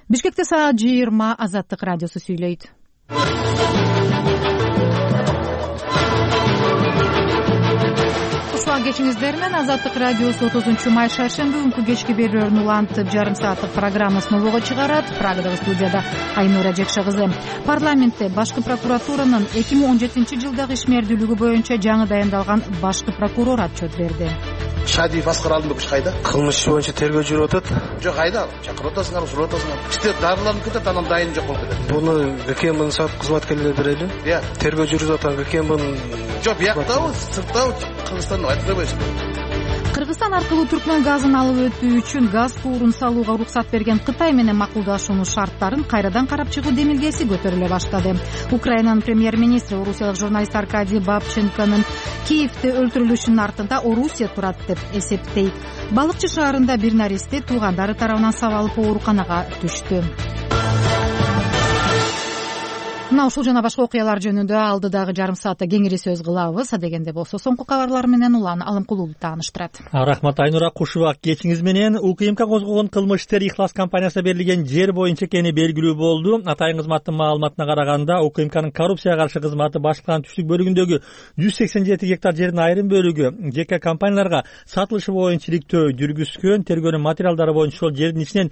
Бишкекте саат 20 Азаттык радиосу сүйлөйт. Кушуан кечиңиздер менен Азаттык радиосу 30 май шаршемби күнкү кечки берүүлөрүн улантып жарым сааттык программасын улууга чыгарат. Прагадагы студияда Айнура Жекша кызы. Парламентте башкы прокуратуранын 2017 жылдагы ишмердүүлүгү боюнча жаңы дайындалган башкы прокурор отчет берди. Шадиев Аскар Алдынбекович кайда? Кылмыш иши боюнча тергөө жүрүп атат. Жок, кайда? Чакырып атасыңар, сурап атасыңар. Бизде дарыланып кетет, анан дайын жок болуп кетет. Буну ГКМдын сот кызматкерлери берели. Тергөө жүрүп атат ГКМдын. Жок, бияктабы, сырттабы, Кыргызстанда айтып бербейсиңби? Кыргызстан аркылуу түркмөн газын алып өтүү үчүн газ куурун салууга уруксат берген Кытай менен макулдашуунун шарттарын кайрадан карап чыгуу демилгеси көтөрүлө баштады. Украинанын премьер-министри орусиялык журналист Аркадий Бабченконун Киевде өлтүрүлүшүнүн артында Орусия турат деп эсептейт. Балыкчы шаарында бир наристе туугандары тарабынан сабалып ооруканага түштү. Мына ушул жана башка окуялар жөнүндө алдыдагы жарым саатта кеңири сөз кылабыз. Адегенде болсо соңку кабарлар менен Улан Алымкулуулу тааныштырат. Рахмат Айнура, кушуба кечиңиз менен. УКМК козгогон кылмыш иштер Ихлас компаниясына берилген жер боюнча экени белгилүү болду. Атайын кызматтын маалыматына караганда, УКМКнын коррупцияга каршы кызматы башкарманын түштүк бөлүгүндөгү 187 гектар жердин айрым бөлүгү ЖК компанияларга сатылышы боюнча иликтөө жүргүзгөн. Тергөөнүн материалдары боюнча ошол жердин ичинен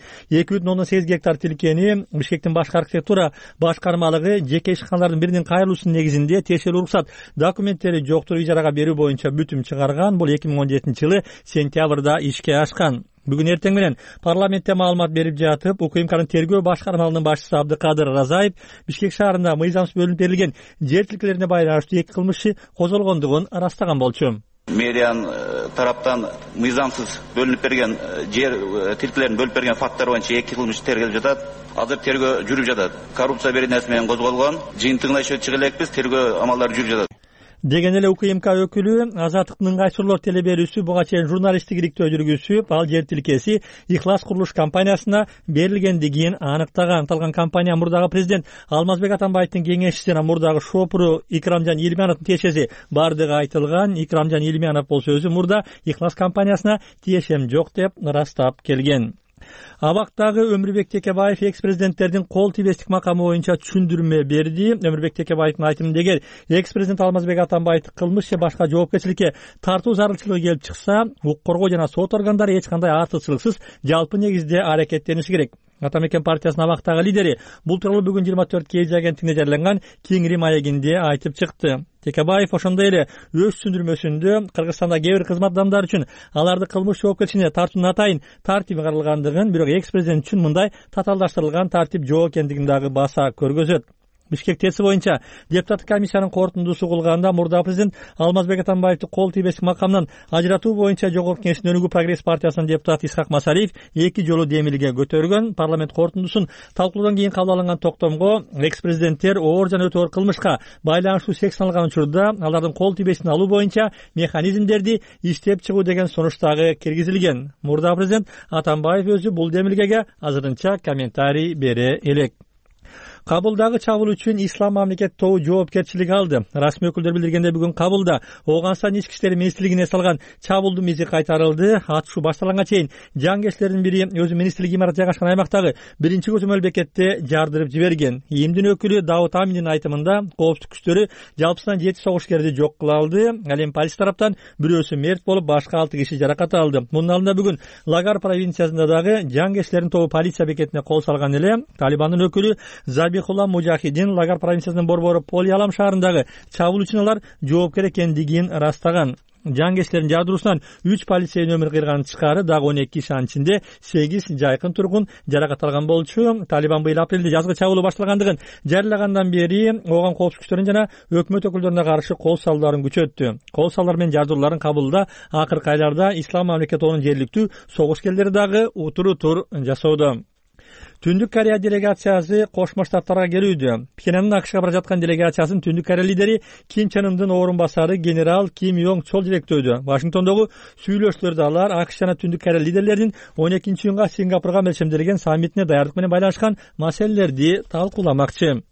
2,8 гектар тилкени Бишкектин башкы архитектура башкармалыгы жеке ишканалардын биринин кайрылуусунун негизинде тиешелүү уруксат документтери жоктур ижарага берүү боюнча бүтүм чыгарган. Бул 2017 жылы сентябрда ишке ашкан. Бүгүн эртең менен парламентте маалымат берип жатып, УКМКнын тергөө башкармалыгынын башчысы Абдыкадыр Разаев Бишкек шаарында мыйзамсыз бөлүнүп берилген жер тилкелерине байланыштуу эки кылмыш иши козголгондугун ырастаган болчу. Медиан тараптан мыйзамсыз бөлүнүп берген жер тилкелерин бөлүп берген факттар боюнча эки кылмыш тергелип жатат. Азыр тергөө жүрүп жатат. Коррупция беренеси менен козголгон. Жыйынтыгына иши чыга элекпиз, тергөө амалдары жүрүп жатат. Деген эле УКМК өкүлү Азаттыктын ыңгайсырлоо телеберүүсү буга чейин журналисттик иликтөө жүргүзүп, ал жер тилкеси Ихлас курулуш компаниясына берилгендигин аныктаган. Аталган компания мурдагы президент Алмазбек Атамбаевдин кеңешчиси жана мурдагы шопуру Икрамжан Илимановдун тиешеси бардыгы айтылган. Икрамжан Илиманов болсо өзү мурда Ихлас компаниясына тиешем жок деп ырастап келген. Абактагы Өмүрбек Текебаев экс-президенттердин кол тийбестик макамы боюнча түшүндүрмө берди. Өмүрбек Текебаевдин айтымында, эгер экс-президент Алмазбек Атамбаевди кылмыш же башка жоопкерчиликке тартуу зарылчылыгы келип чыкса, укук коргоо жана сот органдары эч кандай артыкчылыксыз жалпы негизде аракеттениши керек. Атамекен партиясынын абактагы лидери бул тууралуу бүгүн 24 KG агенттигине жарыяланган Кеңири маегинде айтып чыкты. Текебаев ошондой эле өз түшүндүрмөсүндө Кыргызстанда кээ бир кызмат адамдары үчүн аларды кылмыш жоопкерчилигине тартуунун атайын тартиби каралгандыгын, бирок экс-президент үчүн мындай татаалдаштырылган тартип жок экендигин дагы баса көргөзөт. Бишкек ТЭСи боюнча депутаттык комиссиянын корутундусу кылганда мурдагы президент Алмазбек Атамбаевди кол тийбестик макамдан ажыратуу боюнча Жогорку Кеңештин өнүгүү прогресс партиясынын депутаты Исхак Масалиев эки жолу демилге көтөргөн. Парламент корутундусун талкуулоодон кийин кабыл алынган токтомго экс-президенттер оор жана өтө оор кылмышка байланыштуу сек саналган учурда алардын кол тийбестин алуу боюнча механизмдерди иштеп чыгуу деген сунуш дагы киргизилген. Мурдагы президент Атамбаев өзү бул демилгеге азырынча комментарий бере элек. Кабылдагы чабуул үчүн Ислам мамлекет тобу жоопкерчилик алды. Расмий өкүлдөр билдиргендей, бүгүн Кабылда Ооганстан ички иштер министрлигине эс алган чабуулдун изи кайтарылды. Атышуу башталганга чейин жангерчилердин бири өзү министрлик имараты жайгашкан аймактагы биринчи көзөмөл бекетте жардырып жиберген. ИИМдин өкүлү Давут Аминдин айтымында, коопсуздук күчтөрү жалпысынан 7 согушкерди жок кыла алды. Ал эми полиция тараптан бирөөсү мерт болуп, башка 6 киши жаракат алды. Мунун алдында бүгүн Лагар провинциясында дагы жангерчилердин тобу полиция бекетине кол салган эле. Талибандын өкүлү Забихулла Мужахидин Лагар провинциясынын борбору Полиалам шаарындагы чабуул үчүн алар жоопкер экендигин ырастаган. Жангерчилердин жардыруусунан 3 полицейдин өмүрү кыйылган тышкары дагы 12 киши, анын ичинде 8 жайкын тургун жаракат алган болчу. Талибан быйыл апрелде жазгы чабуулу башталгандыгын жарыялагандан бери ооган коопсуздук күчтөрүнүн жана өкмөт өкүлдөрүнө каршы кол салууларын күчөттү. Кол салуулар менен жардырууларын кабылда акыркы айларда Ислам мамлекет тобунун жергиликтүү согушкерлери дагы утур жасоодо. Түндүк Корея делегациясы Кошмо Штаттарга келүүдө. Пхеньяндын АКШга бара жаткан делегациясын Түндүк Корея лидери Ким Чен Ындын орун басары генерал Ким Йонг Чол жетектөөдө. Вашингтондогу сүйлөшүүлөрдө алар АКШ жана Түндүк Корея лидерлеринин 12-июнга Сингапурга мелчемделген саммитине даярдык менен байланышкан маселелерди талкууламакчы.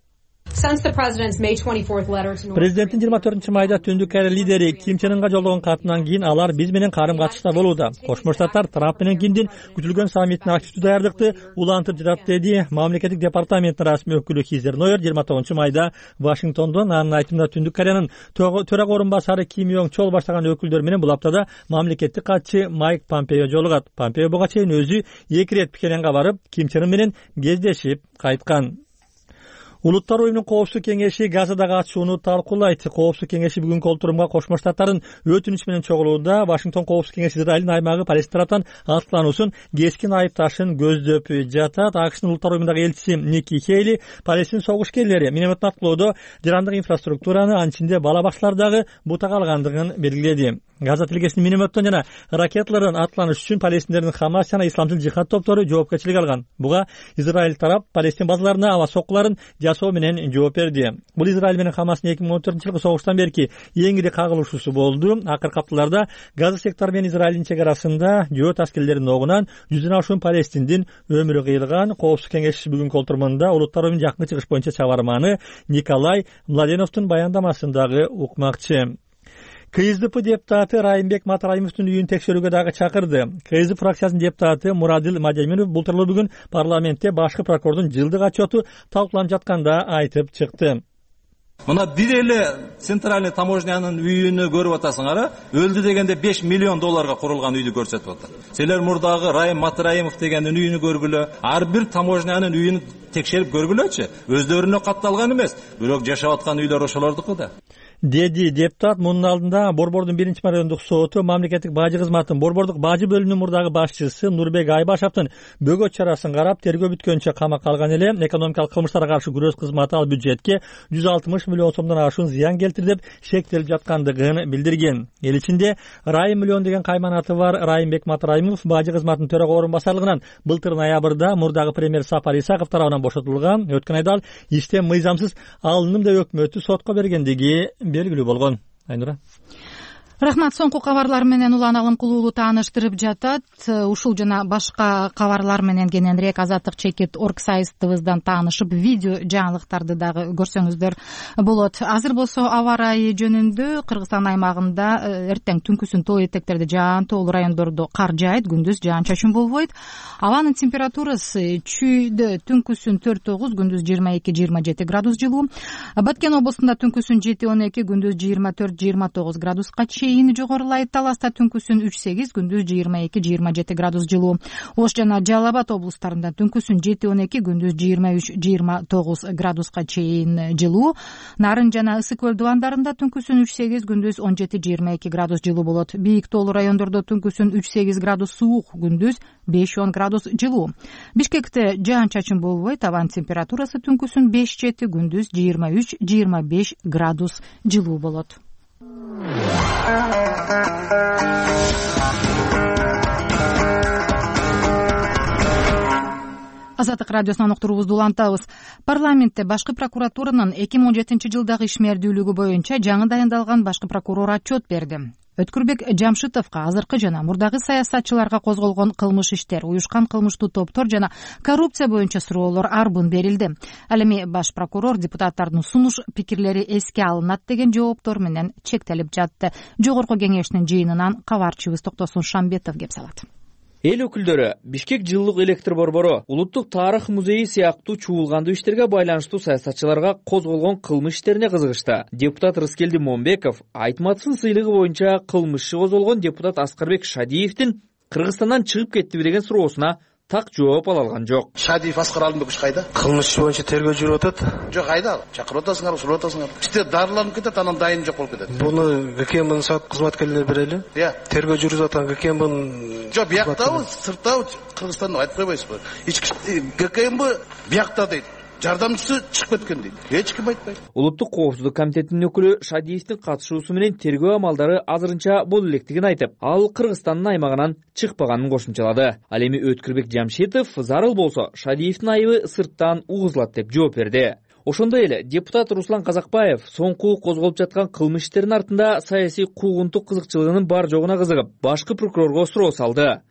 Президенттин 24-майда Түндүк Корея лидери Ким Чен Ынга жолдогон катынан кийин алар биз менен карым катышта болууда. Кошмо Штаттар Трамп менен Кимдин күтүлгөн саммитине активдүү даярдыкты улантып жатат, деди мамлекеттик департаменттин расмий өкүлү Хизер Нойер 29-майда Вашингтондон. Анын айтымында Түндүк Кореянын төрага орун басары Ким Йонг Чол баштаган өкүлдөр менен бул аптада мамлекеттик катчы Майк Помпео жолугат. Помпео буга чейин өзү 2 рет Пхеньянга барып, Ким Чен Ын менен кездешип кайткан. Улуттар уюмунун коопсуздук кеңеши Газадагы атышууну талкуулайт. Коопсуздук кеңеши бүгүнкү олтурумга Кошмо Штаттардын өтүнүчү менен чогулууда. Вашингтон коопсуздук кеңеши Израилдин аймагы Палестина тараптан аткылануусун кескин айыпташын көздөп жатат. АКШнын улуттар уюмундагы элчиси Ники Хейли Палестин согушкерлери минометтин аткылоодо жарандык инфраструктураны, анын ичинде бала бакчалар дагы бутак алгандыгын белгиледи. Газа тилкесинин минометтон жана ракеталардан атланыш үчүн палестиндердин Хамас жана исламдын жихад топтору жоопкерчилик алган. Буга Израиль тарап Палестин базаларына аба соккуларын жасоо менен жооп берди. Бул Израиль менен Хамастын 2014-жылкы согуштан берки эң ири кагылышуусу болду. Акыркы апталарда Газа сектору менен Израилдин чек арасында жөө аскерлеринин огунан 100дөн ашуун палестиндин өмүрү кыйылган. Коопсуздук кеңеши бүгүнкү олтурумунда улуттар уюмунун жакын чыгыш боюнча чабарманы Николай Младеновдун баяндамасын дагы укмакчы. КСДП депутаты Райымбек Матраимовдун үйүн текшерүүгө дагы чакырды. КСДП фракциясынын депутаты Мурадил Мадяминов бултурлуу бүгүн парламентте башкы прокурордун жылдык отчету талкууланып жатканда айтып чыкты. Мына бир эле центральный таможнянын үйүнү көрүп атасыңар, өлдү дегенде 5 миллион долларга курулган үйдү көрсөтүп атат. Силер мурдагы Райым Матраимов дегендин үйүнү көргүлө, ар бир таможнянын үйүн текшерип көргүлөчү. Өздөрүнө катталган эмес, бирок жашап аткан үйлөр ошолордуку да. Деди депутат. Мунун алдында Борбордун 1-райондук соту мамлекеттик бажы кызматынын Борбордук бажы бөлүмүнүн мурдагы башчысы Нурбек Айбашевдин бөгөт чарасын карап, тергөө бүткөнчө камакка алган эле. Экономикалык кылмыштарга каршы күрөш кызматы ал бюджетке 160 миллион сомдон ашуун зыян келтирди деп шектелип жаткандыгын билдирген. Эл ичинде Райым миллион деген кайманаты бар Райымбек Матраимов бажы кызматынын төрага орун басарлыгынан былтыр ноябрда мурдагы премьер Сапар Исаков тарабынан бошотулган. Өткөн айда ал иштен мыйзамсыз алынdım деп өкмөтү сотко бергендиги белгилүү болгон. Айнура. Рахмат. Соңку кабарлар менен Улан Алымкулуулу тааныштырып жатат. Ушул жана башка кабарлар менен кененирээк Азаттык чекит орг сайтыбыздан таанышып, видео жаңылыктарды дагы көрсөңүздөр болот. Азыр болсо аба ырайы жөнүндө Кыргызстан аймагында эртең түнкүсүн тоо этектерде жаан, тоолуу райондордо кар жаайт, күндүз жаан-чачын болбойт. Абанын температурасы чүйдө түнкүсүн 4-9, күндүз 22-27 градус жылуу. Баткен облусунда түнкүсүн 7-12, күндүз 24-29 градуска жогорулайт. Таласта түнкүсүн 3-8, күндүз 22-27 градус жылуу. Ош жана Жалал Абад облустарында түнкүсүн 7-12, күндүз 23-29 градуска чейин жылуу. Нарын жана Ысык көл дубандарында түнкүсүн 3-8, күндүз 17-22 градус жылуу болот. Бийик тоолуу райондордо түнкүсүн 3-8 градус суук, күндүз 5-10 градус жылуу. Бишкекте жаан-чачын болбойт. Абанын температурасы түнкүсүн 5-7, күндүз 23-25 градус жылуу болот. Азаттык радиосунан уктуруубузду улантабыз. Парламентте башкы прокуратуранын 2017-жылдагы ишмердүүлүгү боюнча жаңы дайындалган башкы прокурор отчет берди. Өткүрбек Жамшитовго азыркы жана мурдагы саясатчыларга козголгон кылмыш иштер, уюшкан кылмыштуу топтор жана коррупция боюнча суроолор арбын берилди. Ал эми баш прокурор депутаттардын сунуш пикирлери эске алынат деген жооптор менен чектелип жатты. Жогорку кеңештин жыйынынан кабарчыбыз Токтосун Шамбетов кеп салат. Эл өкүлдөрү Бишкек жылдык электр борбору, Улуттук тарых музейи сыяктуу чуулгандуу иштерге байланыштуу саясатчыларга козголгон кылмыш иштерине кызыгышты. Депутат Рыскелди Момбеков Айтматовдун сыйлыгы боюнча кылмыш козголгон депутат Аскарбек Шадиевдин Кыргызстандан чыгып кеттиби деген суроосуна так жооп ала алган жок. Шадиев Аскар Алымбекович кайда? Кылмыш боюнча тергөө жүрүп атат. Жок, кайда? Чакырып атасыңар, сурап атасыңар. Иште дарыланып кетет, анан дайын жок болуп кетет. Буну ГКМБнын кызматкерлери берели. Тергөө жүрүп аткан ГКМБнын. Жок, бияктабы, сырттабы, Кыргызстанда айтып койбойсузбу? ГКМБ биякта дейт. Жардамчысы чыгып кеткен дейт. Эч ким айтпайт. Улуттук коопсуздук комитетинин өкүлү Шадиевдин катышуусу менен тергөө амалдары азырынча боло электигин айтып, ал Кыргызстандын аймагынан чыкпаганын кошумчалады. Ал эми Өткүрбек Жамшитов зарыл болсо Шадиевдин айыбы сырттан угузулат деп жооп берди. Ошондой эле депутат Руслан Казакбаев соңку козголуп жаткан кылмыш иштеринин артында саясий куугунтук кызыкчылыгынын бар жогуна кызыгып, башкы прокурорго суроо салды.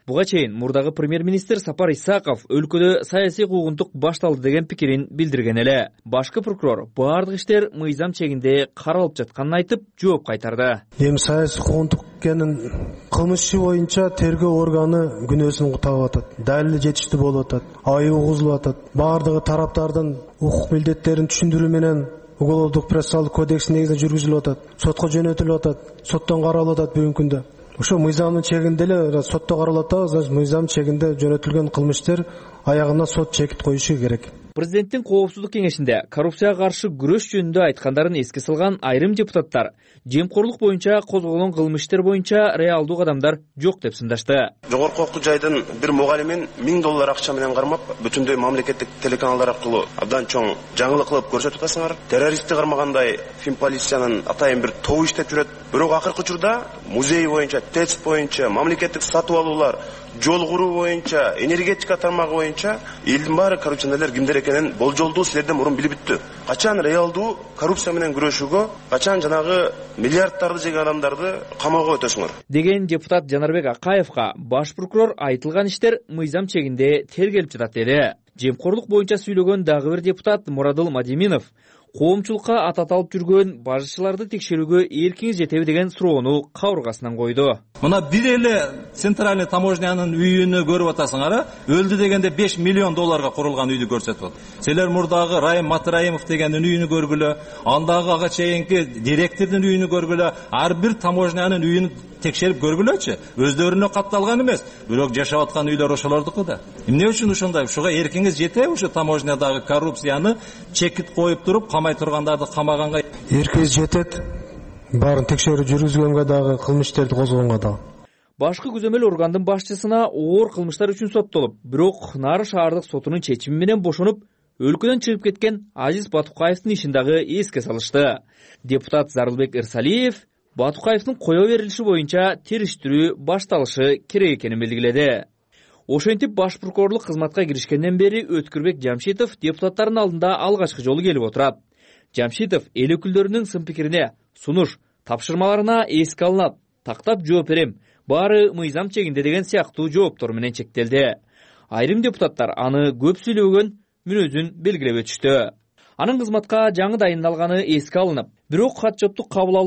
Буга чейин мурдагы премьер-министр Сапар Исаков өлкөдө саясий куугунтук башталды деген пикирин билдирген эле. Башкы прокурор баардык иштер мыйзам чегинде каралып жатканын айтып, жооп кайтарды. Эми саясий куугунтук экенин кылмыш иши боюнча тергөө органы күнөөсүн таап атат. Далили жетиштүү болуп атат. Айып угузулуп атат. Баардыгы тараптардын укук милдеттерин түшүндүрүү менен Уголовдук процессуалдык кодекстин негизинде жүргүзүлүп атат. Сотко жөнөтүлүп атат. Соттон каралып атат бүгүнкү күндө. Ошо мыйзамдын чегинде эле сотто каралып атат, значит мыйзам чегинде жөнөтүлгөн кылмыштар аягына сот чекит коюшу керек. Президенттин коопсуздук кеңешинде коррупцияга каршы күрөш жөнүндө айткандарын эске салган айрым депутаттар жемкорлук боюнча козголгон кылмыш иштер боюнча реалдуу кадамдар жок деп сындашты. Жогорку окуу жайдын бир мугалимин $1000 акча менен кармап, бүтүндөй мамлекеттик телеканалдар аркылуу абдан чоң жаңылык кылып көрсөтүп атасыңар. Террористти кармагандай Финполициянын атайын бир тобу иштеп жүрөт. Бирок акыркы учурда музей боюнча, ТЭЦ боюнча, мамлекеттик сатып алуулар, жол куруу боюнча, энергетика тармагы боюнча элдин баары коррупционерлер кимдер экенин болжолдуу силерден мурун билип бүттү. Качан реалдуу коррупция менен күрөшүүгө, качан жанагы миллиарддарды жеген адамдарды камоого өтөсүңөр деген депутат Жанарбек Акаевга баш прокурор айтылган иштер мыйзам чегинде тергелип жатат деди. Жемкорлук боюнча сүйлөгөн дагы бир депутат Мурадыл Мадиминов коомчулукка атат алып жүргөн бажычыларды текшерүүгө эркиңиз жетеби деген суроону кабыргасынан койду. Мына бир эле центральный таможнянын үйүнү көрүп атасыңар, өлдү дегенде $5 миллион курулган үйдү көрсөтүп атат. Силер мурдагы Райым Матраимов дегендин үйүнү көргүлө, андагы ага чейинки директордун үйүнү көргүлө, ар бир таможнянын үйүнү текшерип көргүлөчү. Өздөрүнө катталган эмес, бирок жашап аткан үйлөр ошолордуку да. Эмне үчүн ушундай? Ушуга эркиңиз жетеби ушу таможнядагы коррупцияны чекит коюп туруп камай тургандарды камаганга? Эркиңиз жетет. Баарын текшерүү жүргүзгөнгө дагы, кылмыштерди козгогонго дагы. Башкы күзөмөл органдын башчысына оор кылмыштар үчүн соттолуп, бирок Нары шаардык сотунун чечими менен бошонуп, өлкөдөн чыгып кеткен Азиз Батукаевдин ишин дагы эске салышты. Депутат Зарылбек Ирсалиев Батукаевдин кое берилиши боюнча териштирүү башталышы керек экенин белгиледи. Ошентип баш прокурорлук кызматка киришкенден бери Өткүрбек Жамшитов депутаттардын алдында алгачкы жолу келип отурат. Жамшитов эл өкүлдөрүнүн сын пикирине, сунуш, тапшырмаларына эске алынат, тактап жооп берем, баары мыйзам чегинде деген сыяктуу жооптор менен чектелди. Айрым депутаттар аны көп сүйлөгөн мүнөзүн белгилеп өтүштү. Анын кызматка жаңы дайындалганы эске алынып, бирок отчетту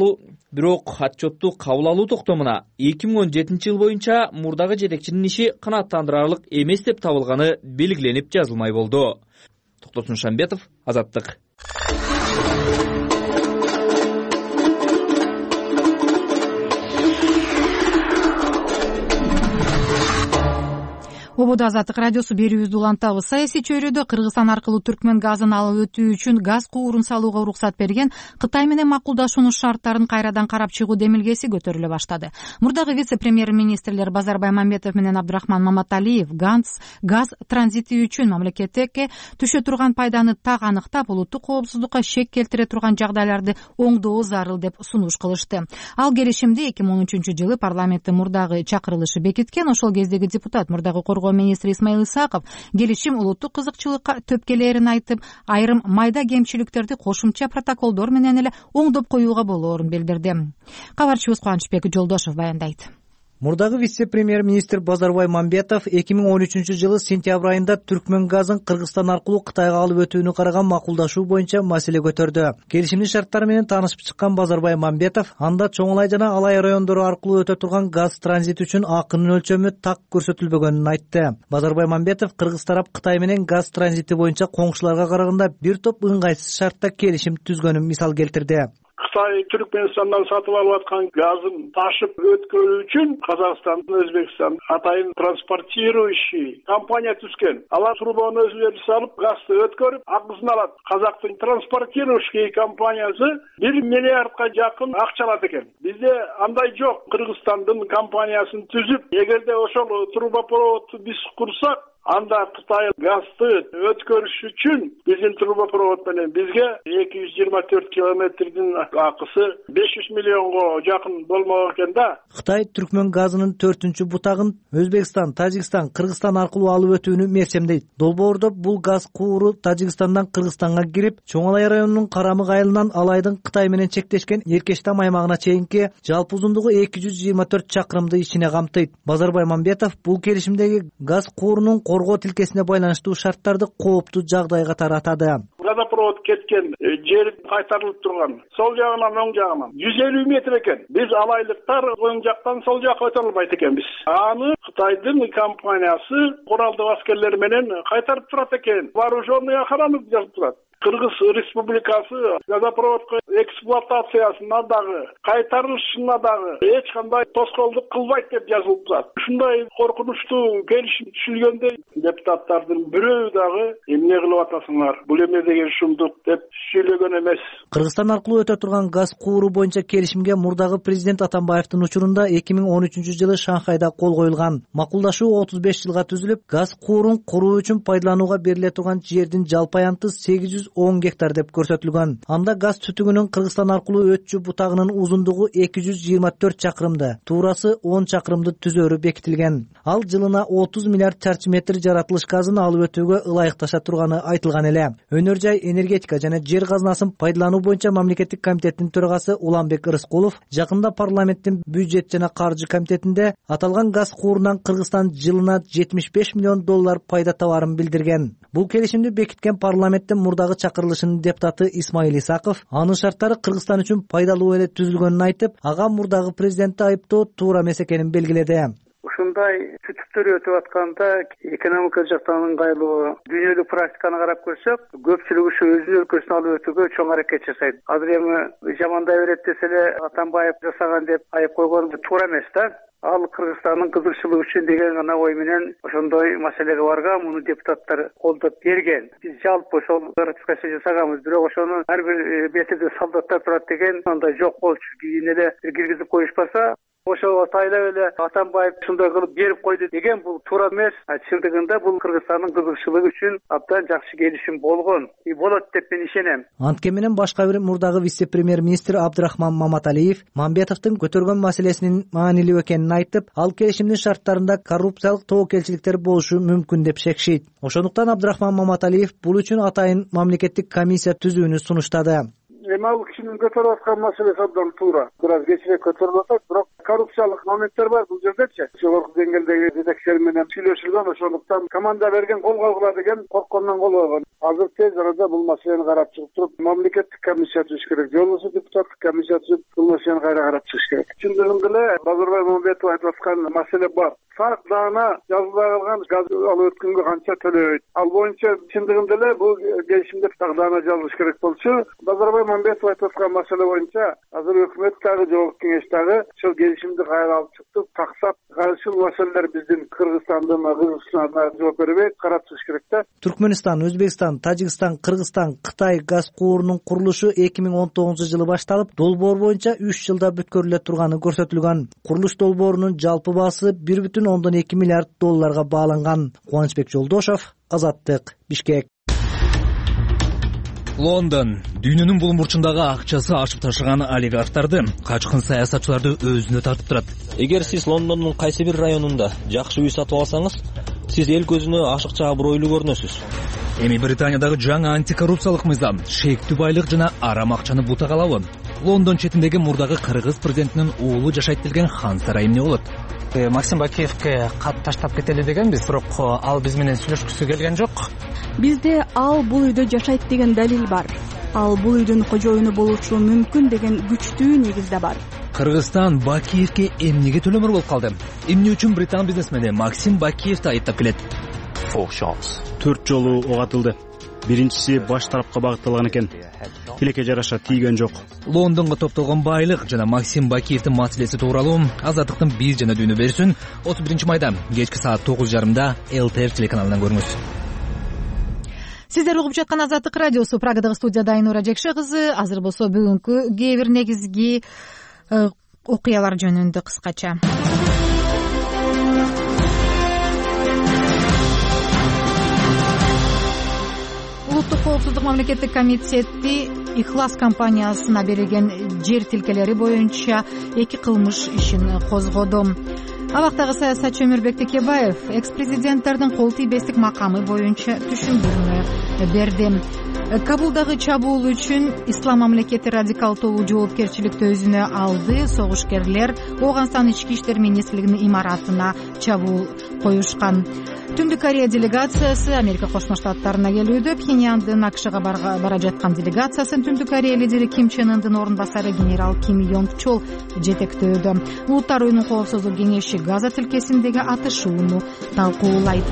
кабыл алуу токтомуна 2017 жыл боюнча мурдагы жетекчинин иши канааттандырарлык эмес деп табылганы белгиленип жазылмай болду. Токтосун Шамбетов, Азаттык. Ободо Азаттык радиосу берүүбүздү улантабыз. Саясий чөйрөдө Кыргызстан аркылуу Түркмөн газын алып өтүү үчүн газ куурун салууга уруксат берген Кытай менен макулдашуунун шарттарын кайрадан карап чыгуу демилгеси көтөрүлө баштады. Мурдагы вице-премьер-министрлер Базарбай Мамбетов менен Абдрахман Маматалиев газ транзити үчүн мамлекетке түшө турган пайданы так аныктап, улуттук коопсуздукка шек келтире турган жагдайларды оңдоо зарыл деп сунуш кылышты. Ал келишимди 2013 жылы парламенттин мурдагы чакырылышы бекиткен. Ошол кездеги депутат мурдагы министри Исмаил Исаков келишим улуттук кызыкчылыкка төпкелерин айтып, айрым майда кемчиликтерди кошумча протоколдор менен эле оңдоп коюуга болоорун билдирди. Кабарчыбыз Кубанычбек Жолдошов баяндайт. Мурдагы вице-премьер-министр Базарбай Мамбетов 2013 жылы сентябрь айында Түркмөн газын Кыргызстан аркылуу Кытайга алып өтүүнү караган макулдашуу боюнча маселе көтөрдү. Келишимдин шарттары менен таанышып чыккан Базарбай Мамбетов анда Чоңулай жана Алай райондору аркылуу өтө турган газ транзити үчүн акынын өлчөмү так көрсөтүлбөгөнүн айтты. Базарбай Мамбетов Кыргыз тарап Кытай менен газ транзити боюнча коңшуларга караганда бир топ ыңгайсыз шартта келишим түзгөнүн мисал келтирди. Кытай Түркмөнстандан сатып алып аткан газын ташып өткөрүү үчүн Казакстан, Өзбекстан атайын транспортирующий компания түзгөн. Алар трубаны өзүлөрү салып, газды өткөрүп, акысын алат. Казактын транспортирующий компаниясы 1 миллиардга жакын акча алат экен. Бизде андай жок. Кыргызстандын компаниясын түзүп, эгерде ошол трубопроводду биз курсак, Анда Кытай газды өткөрүш үчүн биздин трубопровод менен бизге 224 километрдин акысы 500 миллионго жакын болмок экен да. Кытай Түркмөн газынын 4-чү бутагын Өзбекстан, Тажикстан, Кыргызстан аркылуу алып өтүүнү мерчемдейт. Долбоордо бул газ кууру Тажикстандан Кыргызстанга кирип, Чоңалай районунун Карамык айылынан Алайдын Кытай менен чектешкен Эркештам аймагына чейинки жалпы узундугу 224 чакырымды ичине камтыйт. Базарбай Мамбетов бул келишимдеги газ куурунун коргоо тилкесине байланыштуу шарттарды кооптуу жагдай катары атады. Газопровод кеткен жер кайтарылып турган. Сол жагынан оң жагынан 150 метр экен. Биз алайлыктар оң жактан сол жакка өтө албайт экенбиз. Аны Кытайдын компаниясы куралдуу аскерлер менен кайтарып турат экен. Вооруженный охрана жазып турат. Кыргыз Республикасы газопроводко эксплуатациясына дагы, кайтарылышына дагы эч кандай тоскоолдук кылбайт деп жазылып турат. Ушундай коркунучтуу келишим түшүлгөндө депутаттардын бирөө дагы эмне кылып атасыңар? Бул эме деген шумдук деп сүйлөгөн эмес. Кыргызстан аркылуу өтө турган газ кууру боюнча келишимге мурдагы президент Атамбаевдин учурунда 2013-жылы Шанхайда кол коюлган. Макулдашуу 35 жылга түзүлүп, газ куурун куруу үчүн пайдаланууга бериле турган жердин жалпы аянты 810 гектар деп көрсөтүлгөн. Анда газ түтүгүнүн Кыргызстан аркылуу өтчү бутагынын узундугу 224 чакырымды, туурасы 10 чакырымды түзөрү бекитилген. Ал жылына 30 миллиард чарчы метр жаратылыш газын алып өтүүгө ылайыкташа турганы айтылган эле. Өнөр жай, энергетика жана жер казынасын пайдалануу боюнча мамлекеттик комитеттин төрагасы Уланбек Рыскулов жакында парламенттин бюджет жана каржы комитетинде аталган газ куурунан Кыргызстан жылына $75 миллион пайда табарын билдирген. Бул келишимди бекиткен парламенттин мурдагы чакырылышынын депутаты Исмаил Исаков анын шарттары Кыргызстан үчүн пайдалуу эле түзүлгөнүн айтып, ага мурдагы президентти айыптоо туура эмес экенин белгиледи. Ушундай түтүктөр өтүп атканда экономика жактан ыңгайлуу дүйнөлүк практиканы карап көрсөк, көпчүлүк ушу өзүнүн өлкөсүнө алып өтүүгө чоң аракет жашайт. Азыр эми жамандай берет десе эле Атамбаев жасаган деп айып койгон туура эмес да. Ал Кыргызстандын кызыкчылыгы үчүн деген гана ой менен ошондой маселеге барган, муну депутаттар колдоп берген. Биз жалпы ошол ратификация жасаганбыз, бирок ошону ар бир бетиде солдаттар турат деген андай жок болчу. Кийин эле киргизип коюшпаса, ошол атайлап эле Атамбаев ушундай кылып берип койду деген бул туура эмес. Чындыгында бул Кыргызстандын кызыкчылыгы үчүн абдан жакшы келишим болгон. Болот деп мен ишенем. Анткени менен башка бир мурдагы вице-премьер-министр Абдрахман Маматалиев Мамбетовдун көтөргөн маселесинин маанилүү экенин айтып, ал келишимдин шарттарында коррупциялык тобокелчиликтер болушу мүмкүн деп шекшейт. Ошондуктан Абдрахман Маматалиев бул үчүн атайын мамлекеттик комиссия түзүүнү сунуштады. Ал кишинин көтөрүп аткан маселеси абдан туура. Бирок кечирээк көтөрүлүп атат, бирок коррупциялык моменттер бар бул жердечи. Жогорку деңгээлдеги жетекчилер менен сүйлөшүлгөн, ошондуктан команда берген кол койгула деген корккондон кол койгон. Азыр тез арада бул маселени карап чыгып туруп, мамлекеттик комиссия түзүш керек. Же болбосо депутаттык комиссия түзүп, бул маселени кайра карап чыгыш керек. Чындыгында эле Базарбай Мамбетов айтып аткан маселе бар. Сак даана жазылбай калган газ алып өткөнгө канча төлөйт. Ал боюнча чындыгында эле бул келишимде даана жазылыш керек болчу. Базарбай Мамбетов айтып аткан маселе боюнча азыр өкмөт дагы, жогорку кеңеш дагы ошол келишимди кайра алып чыкты. Таксап, кайшыл маселелер биздин Кыргызстандын кызыкчылыгына жооп бербей карап чыгыш керек да. Түркмөнстан, Өзбекстан, Тажикстан, Кыргызстан, Кытай газ куурунун курулушу 2019-жылы башталып, долбоор боюнча 3 жылда бүткөрүлө турганы көрсөтүлгөн. Курулуш долбоорунун жалпы баасы $1,2 миллиард бааланган. Кубанычбек Жолдошов, Азаттык, Бишкек. Лондон дүйнөнүн бул бурчундагы акчасы ашып ташыган олигархтарды, качкын саясатчыларды өзүнө тартып турат. Эгер сиз Лондондун кайсы бир районунда жакшы үй сатып алсаңыз, сиз эл көзүнө ашыкча абройлуу көрүнөсүз. Эми Британиядагы жаңы антикоррупциялык мыйзам шектүү байлык жана арам акчаны бутак алабы? Лондон четиндеги мурдагы кыргыз президентинин уулу жашайт деген хан сарай эмне болот? Максим Бакиевке кат таштап кетели дегенбиз, бирок ал биз менен сүйлөшкүсү келген жок. Бизде ал бул үйдө жашайт деген далил бар. Ал бул үйдүн кожоюну болушу мүмкүн деген күчтүү негиз да бар. Кыргызстан Бакиевке эмнеге төлөмөр болуп калды? Эмне үчүн британ бизнесмени Максим Бакиевди айыптап келет? 4 жолу ок атылды. Биринчиси баш тарапка багытталган экен. Тилекке жараша тийген жок. Лондонго топтолгон байлык жана Максим Бакиевдин маселеси тууралуу Азаттыктын бир жана дүйнө берүүсүн 31 майда кечки саат 9:30 ЛТР телеканалынан көрүңүз. Сиздер угуп жаткан Азаттык радиосу. Прагадагы студияда Айнура Жекше кызы. Азыр болсо бүгүнкү кээ бир негизги окуялар жөнүндө кыскача. коопсуздук мамлекеттик комитети Ихлас компаниясына берилген жер тилкелери боюнча 2 кылмыш ишин козгоду. Абактагы саясатчы Өмүрбек Текебаев экс-президенттердин кол тийбестик макамы боюнча түшүндүрмө берди. Кабулдагы чабуул үчүн Ислам мамлекети радикал тобу жоопкерчиликти өзүнө алды. Согушкерлер Ооганстан ички иштер министрлигинин имаратына чабуул коюшкан. Түндүк Корея делегациясы Америка Кошмо Штаттарына келүүдө. Пхеньяндын АКШга бара жаткан делегациясын Түндүк Корея лидери Ким Чен Ындын орун басары генерал Ким Йонг Чол жетектөөдө. Улуттар уюмунун коопсуздук кеңеши Газа тилкесиндеги атышууну талкуулайт.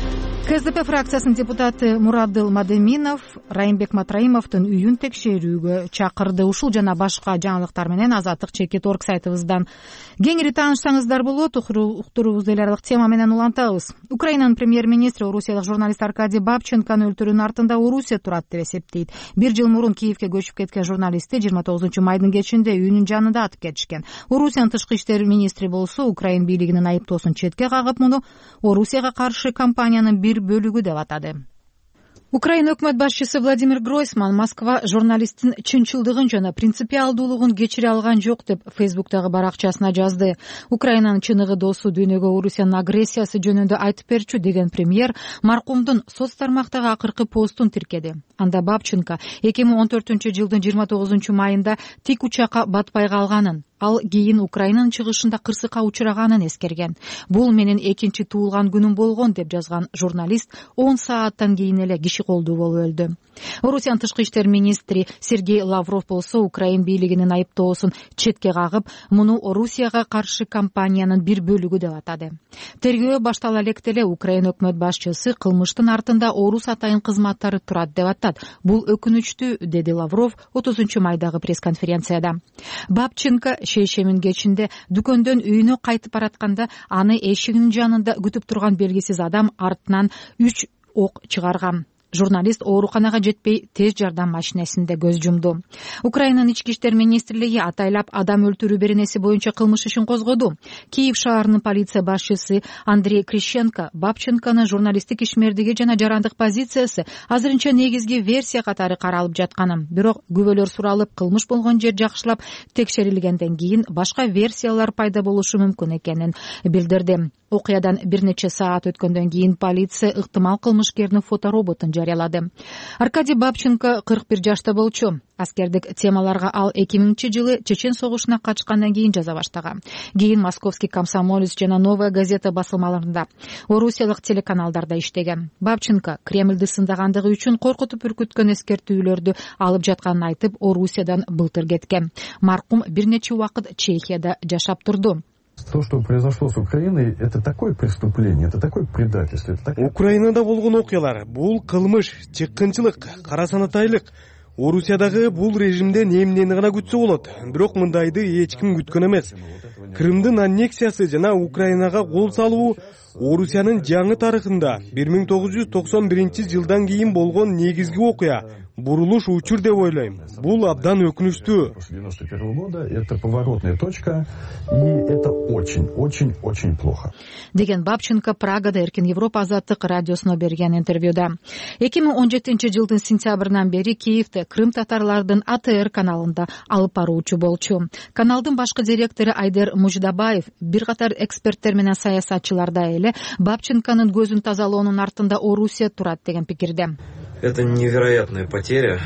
КСДП фракциясынын депутаты Мурадыл Мадеминов Райымбек Матраимовдун үйүн текшерүүгө чакырды. Ушул жана башка жаңылыктар менен Азаттык чекит орг сайтыбыздан кеңири таанышсаңыздар болот. Уктуруубузду эл аралык тема менен улантабыз. Украинанын премьер-министри орусиялык журналист Аркадий Бабченкону өлтүрүүнүн артында Орусия турат деп эсептейт. 1 жыл мурун Киевге көчүп кеткен журналистти 29-майдын кечинде үйүнүн жанында атып кетишкен. Орусиянын тышкы иштер министри болсо Украин бийлигинин айыптоосун четке кагып, муну Орусияга каршы кампаниянын бир бөлүгү деп атады. Украина өкмөт башчысы Владимир Гройсман Москва журналисттин чынчылдыгын жана принципиалдуулугун кечире алган жок деп Фейсбуктагы баракчасына жазды. Украинанын чыныгы досу дүйнөгө Орусиянын агрессиясы жөнүндө айтып берчү деген премьер маркумдун соц тармактагы акыркы постун тиркеди. Анда Бабченко 2014-жылдын 29-майында тик учакка батпай калганын, ал кийин Украинанын чыгышында кырсыкка учураганын эскерген. Бул менин экинчи туулган күнүм болгон деп жазган журналист 10 сааттан кийин эле киши колдуу болуп өлдү. Орусиянын тышкы иштер министри Сергей Лавров болсо Украин бийлигинин айыптоосун четке кагып, муну Орусияга каршы кампаниянын бир бөлүгү деп атады. Тергөө баштала электе эле Украин өкмөт башчысы кылмыштын артында орус атайын кызматтары турат деп атат. Бул өкүнүчтүү, деди Лавров 30-майдагы пресс-конференцияда. Бабченко шейшемин кечинде дүкөндөн үйүнө кайтып баратканда аны эшигинин жанында күтүп турган белгисиз адам артынан 3 ок чыгарган. Журналист ооруканага жетпей тез жардам машинесинде көз жумду. Украинанын ички иштер министрлиги атайлап адам өлтүрүү беренеси боюнча кылмыш ишин козгоду. Киев шаарынын полиция башчысы Андрей Крищенко Бабченконун журналисттик ишмердиги жана жарандык позициясы азырынча негизги версия катары каралып жатканын, бирок күбөлөр суралып, кылмыш болгон жер жакшылап текшерилгенден кийин башка версиялар пайда болушу мүмкүн экенин билдирди. Окуядан бир нече саат өткөндөн кийин полиция ыктымал кылмышкердин фотороботун жарыялады. Аркадий Бабченко 41 жашта болчу. Аскердик темаларга ал 2000-жылы Чечен согушуна катышкандан кийин жаза баштаган. Кийин Московский комсомолец жана Новая газета басылмаларында, орусиялык телеканалдарда иштеген. Бабченко Кремльди сындагандыгы үчүн коркутуп үркүткөн эскертүүлөрдү алып жатканын айтып, Орусиядан былтыр кеткен. Маркум бир нече убакыт Чехияда жашап турду. То, что произошло с Украиной, это такое преступление, это такое предательство. Украинада болгон окуялар бул кылмыш, чыккынчылык, карасанатайлык. Орусиядагы бул режимден эмнени гана күтсө болот, бирок мындайды эч ким күткөн эмес. Крымдын аннексиясы жана Украинага кол салуу Орусиянын жаңы тарыхында 1991-жылдан кийин болгон негизги окуя, бурулуш учур деп ойлойм. Бул абдан өкүнүчтүү. 91 года это поворотная точка, и это очень плохо. Деген Бабченко Прагада Эркин Европа азаттык радиосуна берген интервьюда. 2017-жылдын сентябрынан бери Киевде Крым татарлардын АТР каналында алып баруучу болчу. Каналдын башкы директору Айдер Муждабаев бир катар эксперттер менен саясатчыларда эле Бабченконун көзүн тазалоонун артында Орусия турат деген пикирде. Это невероятная потеря,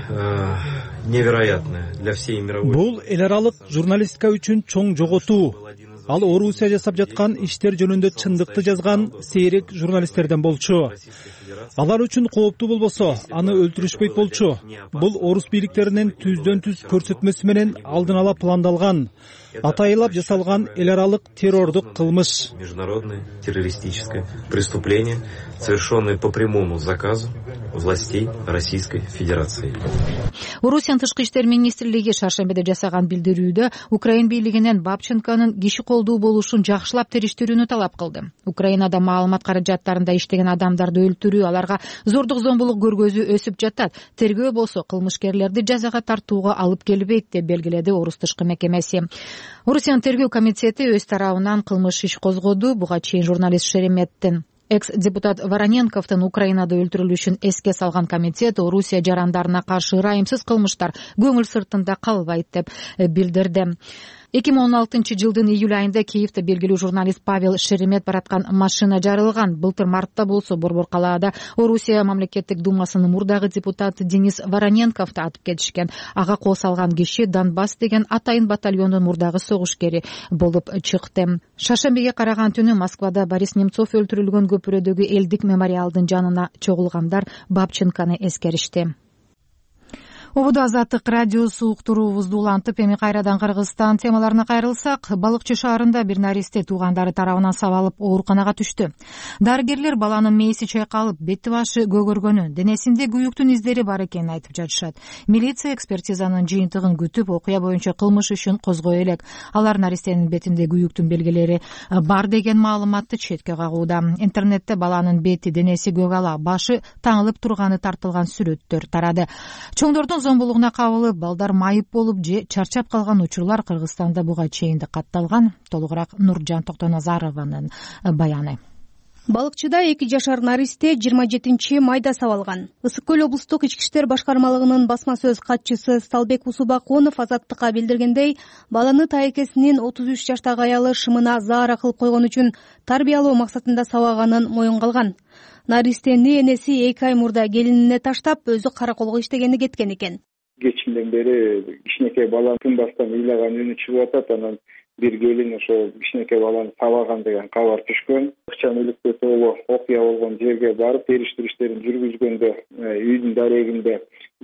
невероятная для всей мировой. Бул эл аралык журналистика үчүн чоң жоготуу. Ал Орусия жасап жаткан иштер жөнүндө чындыкты жазган сейрек журналисттерден болчу. Алар үчүн кооптуу болбосо, аны өлтүрүшпөйт болчу. Бул орус бийликтеринин түздөн-түз көрсөтмөсү менен алдын ала пландалган, атайылап жасалган эл аралык террордук кылмыш. Международное террористическое преступление, совершенное по прямому заказу властей Российской Федерации. Орусиянын тышкы иштер министрлиги шаршембиде жасаган билдирүүдө Украин бийлигинен Бабченконун киши колдуу болушун жакшылап териштирүүнү талап кылды. Украинада маалымат каражаттарында иштеген адамдарды өлтүрүү, аларга зордук зомбулук көргөзүү өсүп жатат. Тергөө болсо кылмышкерлерди жазага тартууга алып келбейт деп белгиледи орус тышкы мекемеси. Орусиянын тергөө комитети өз тарабынан кылмыш иш козгоду. Буга чейин журналист Шереметтин Экс-депутат Вороненковдун Украинада өлтүрүлүшүн эске салган комитет Орусия жарандарына каршы ырайымсыз кылмыштар көңүл сыртында калбайт деп билдирди. 2016 жылдын июль айында Киевде белгилүү журналист Павел Шеремет бараткан машина жарылган. Былтыр мартта болсо Борбор калаада Орусия мамлекеттик думасынын мурдагы депутаты Денис Вороненковду атып кетишкен. Ага кол салган киши Донбасс деген атайын батальондун мурдагы согушкери болуп чыкты. Шаршембиге караган түнү Москвада Борис Немцов өлтүрүлгөн көпүрөдөгү элдик мемориалдын жанына чогулгандар Бабченканы эскеришти. Обуда Азаттык радиосу уктуруубузду улантып, эми кайрадан Кыргызстан темаларына кайрылсак, Балыкчы шаарында бир наристе туугандары тарабынан сабалып ооруканага түштү. Дарыгерлер баланын мээси чайкалып, бети башы көгөргөнү, денесинде күйүктүн издери бар экенин айтып жатышат. Милиция экспертизанын жыйынтыгын күтүп, окуя боюнча кылмыш ишин козгой элек. Алар наристенин бетинде күйүктүн белгилери бар деген маалыматты четке кагууда. Интернетте баланын бети, денеси көгала, башы таңылып турганы тартылган сүрөттөр тарады. Чоңдордун зомбулугуна кабылып, балдар майып болуп же чарчап калган учурлар Кыргызстанда буга чейин да катталган. Толугураак Нуржан Токтоназарованын баяны. Балыкчыда 2 жашар наристе 27 майда сабалган. Ысык көл облустук ички иштер башкармалыгынын басма сөз катчысы Сталбек Усубаконов Азаттыкка билдиргендей, баланы тайкесинин 33 жаштагы аялы шымына заара кылып койгон үчүн тарбиялоо максатында сабаганын моюнга алган. Наристени энеси 2 ай мурда келинине таштап, өзү караколго иштегени кеткен экен. Кечинден бери кичинекей баланын тынбастан ыйлаган үнү чыгып атат, анан бир келин ошо кичинекей баланы сабаган деген кабар түшкөн. Ыкчам иликтөө тобу окуя болгон жерге барып териштирүү иштерин жүргүзгөндө үйдүн дарегинде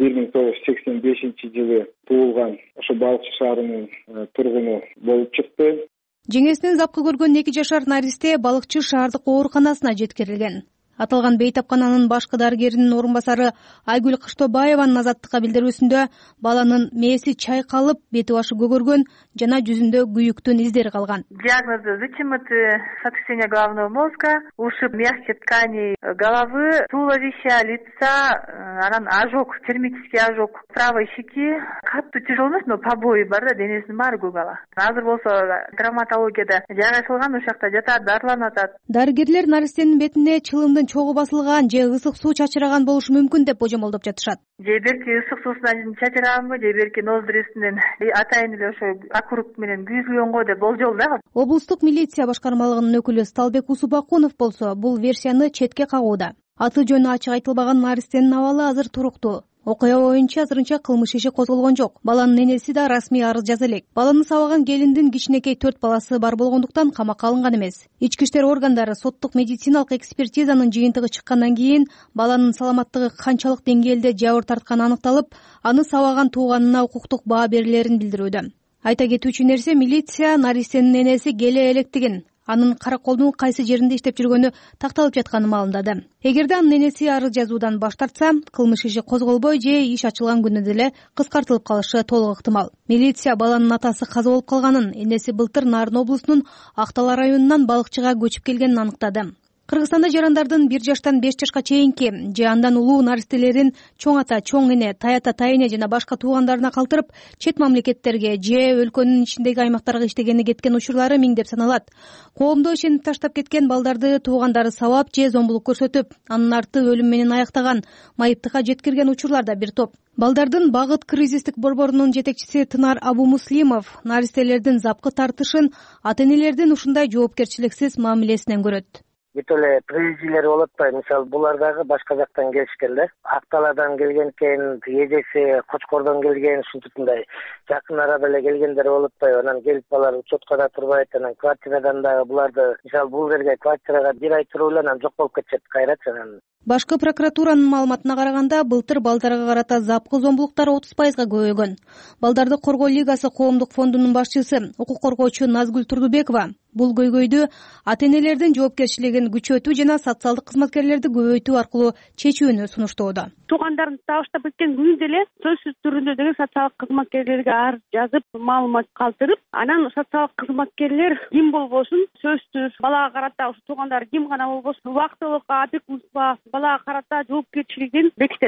1985 жылы туулган ошо Балыкчы шаарынын тургуну болуп чыкты. Жеңесинин запкы көргөн 2 жашар наристе Балыкчы шаардык ооруканасына жеткирилген. Аталган бейтапкананын башкы дарыгеринин орун басары Айгүл Кыштобаеванын Азаттыкка билдирүүсүндө баланын мээси чайкалып, бети башы көгөргөн жана жүзүндө күйүктүн издери калган. Диагнозы вычемыты, сотрясение головного мозга, ушиб мягких тканей головы, туловища, лица, анан ожог, термический ожог правой щеки. Катуу тяжело эмес, но побои бар да, денесинин баары көгала. Азыр болсо травматологияда жайгашылган, ошол жакта жатат, дарыланып атат. Дарыгерлер наристенин бетине чылымдын чогу басылган же ысык суу чачыраган болушу мүмкүн деп божомолдоп жатышат. Же берки ысык суусунан чачыраганбы, же берки ноздрисинен атайын эле ошо окурук менен күйүзүлгөн го деп болжол да. Облустук милиция башкармалыгынын өкүлү Сталбек Усубаконов болсо бул версияны четке кагууда. Аты жөнү ачык айтылбаган наристенин абалы азыр туруктуу. Окуя боюнча азырынча кылмыш иши козголгон жок. Баланын энеси да расмий арыз жаза элек. Баланы сабаган келиндин кичинекей 4 баласы бар болгондуктан камакка алынган эмес. Ички иштер органдары соттук медициналык экспертизанын жыйынтыгы чыккандан кийин баланын саламаттыгы канчалык деңгээлде жабыр тартканы аныкталып, аны сабаган тууганына укуктук баа берилерин билдирүүдө. Айта кетүүчү нерсе, милиция наристенин энеси келе электигин, анын караколдун кайсы жеринде иштеп жүргөнү такталып жатканын маалымдады. Эгерде анын энеси арыз жазуудан баш тартса, кылмыш иши козголбой же иш ачылган күнү деле кыскартылып калышы толук ыктымал. Милиция баланын атасы каза болуп калганын, энеси былтыр Нарын облусунун Актала районунан Балыкчыга көчүп келгенин аныктады. Кыргызстанда жарандардын 1 жаштан 5 жашка чейинки же андан улуу наристелерин чоң ата, чоң эне, тайата, тайэне жана башка туугандарына калтырып, чет мамлекеттерге же өлкөнүн ичиндеги аймактарга иштегени кеткен учурлары миңдеп саналат. Коомдо ишенип таштап кеткен балдарды туугандары сабап же зомбулук көрсөтүп, анын арты өлүм менен аяктаган, майыптыкка жеткирген учурлар да бир топ. Балдардын Багыт кризистик борборунун жетекчиси Тынар Абумуслимов наристелердин запкы тартышын ата-энелердин ушундай жоопкерчиликсиз мамилесинен көрөт. Бүт эле приезжилер болуп атпайбы, мисалы булар дагы башка жактан келишкен да. Акталадан келген экен, эжеси Кочкордон келген, ушинтип мындай жакын арада эле келгендер болуп атпайбы. Анан келип алар учетко да турбайт, анан квартирадан дагы буларды, мисалы бул жерге квартирага 1 ай туруп эле анан жок болуп кетишет кайрачы анан. Башкы прокуратуранын маалыматына караганда, былтыр балдарга карата запкы зомбулуктар 30%га көбөйгөн. Балдарды коргоо лигасы коомдук фондунун башчысы, укук коргоочу Назгүл Турдубекова бул көйгөйдү ата-энелердин жоопкерчилигин күчөтүү жана социалдык кызматкерлерди көбөйтүү аркылуу чечүүнү сунуштоодо. Туугандарын табыштап кеткен күндө эле сөзсүз түрүндө деги социалдык кызматкерлерге арыз жазып, маалымат калтырып, анан социалдык кызматкерлер ким болбосун сөзсүз балага карата ушу туугандар ким гана болбосун убактылык опекунство балага карата жоопкерчилигин бекитет да.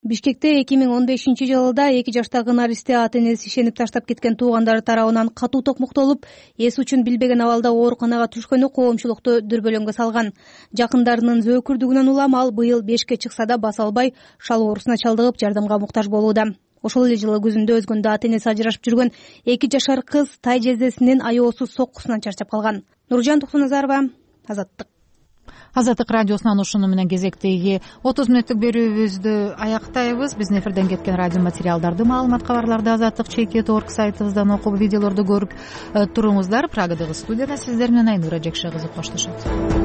Бишкекте 2015-жылда 2 жаштагы наристе ата энеси ишенип таштап кеткен туугандары тарабынан катуу токмуктолуп, эс учун билбеген абалда ооруканага түшкөнү коомчулукту дүрбөлөңгө салган. Жакындарынын зөөкүрдүгүнөн улам ал быйыл 5-ке чыкса да баса албай, шал оорусуна чалдыгып жардамга муктаж болууда. Ошол эле жылы күзүндө өзгөндө ата энеси ажырашып жүргөн 2 жашар кыз тай жездесинин аyoосуз соккусунан чарчап калган. Нуржан Токтоназарова, Азаттык. Азаттык радиосунан ушуну менен кезектеги 30 мүнөттүк берүүбүздү аяктайбыз. Биздин эфирден кеткен радио материалдарды, маалымат, кабарларды azattik.org сайтыбыздан окуп, видеолорду көрүп туруңуздар. Прагадагы студияда сиздер менен Айнура Жекше кызы коштошот.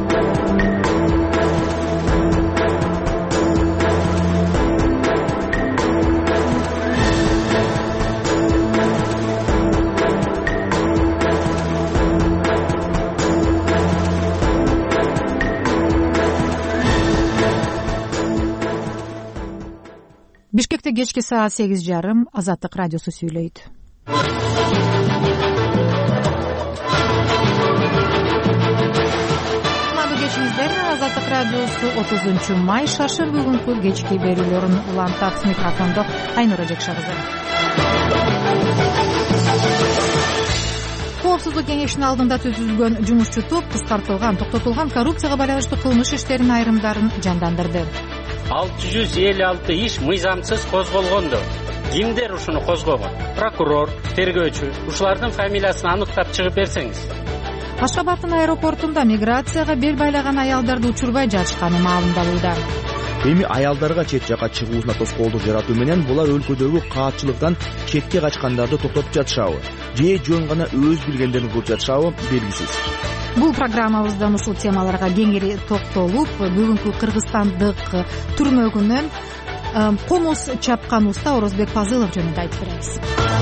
Бишкекте кечки саат 8:30 Азаттык радиосу сүйлөйт. Кутмандуу кечиңиздер. Азаттык радиосу 30-май шаршыр бүгүнкү кечки берүүлөрүн улантат. Микрофондо Айнура Жекше кызы. Коопсуздук кеңешинин алдында түзүлгөн жумушчу топ токтотулган коррупцияга байланыштуу кылмыш иштеринин айрымдарын жандандырды. 656 иш мыйзамсыз козголгондо. Кимдер ушуну козгогон? Прокурор, тергөөчү. Ушулардын фамилиясын аныктап чыгып берсеңиз. Ашгабадтын аэропортунда миграцияга бел байлаган аялдарды учурбай жатышканы маалымдалууда. Эми аялдарга чет жакка чыгуусуна тоскоолдук жаратуу менен булар өлкөдөгү каатчылыктан четке качкандарды токтотуп жатышабы же жөн гана өз билгендерин кылып жатышабы белгисиз. Бул программабыздан ушул темаларга кеңири токтолуп, бүгүнкү кыргызстандык түрмөгүнөн комуз чапкан уста Орозбек Пазылов жөнүндө айтып беребиз.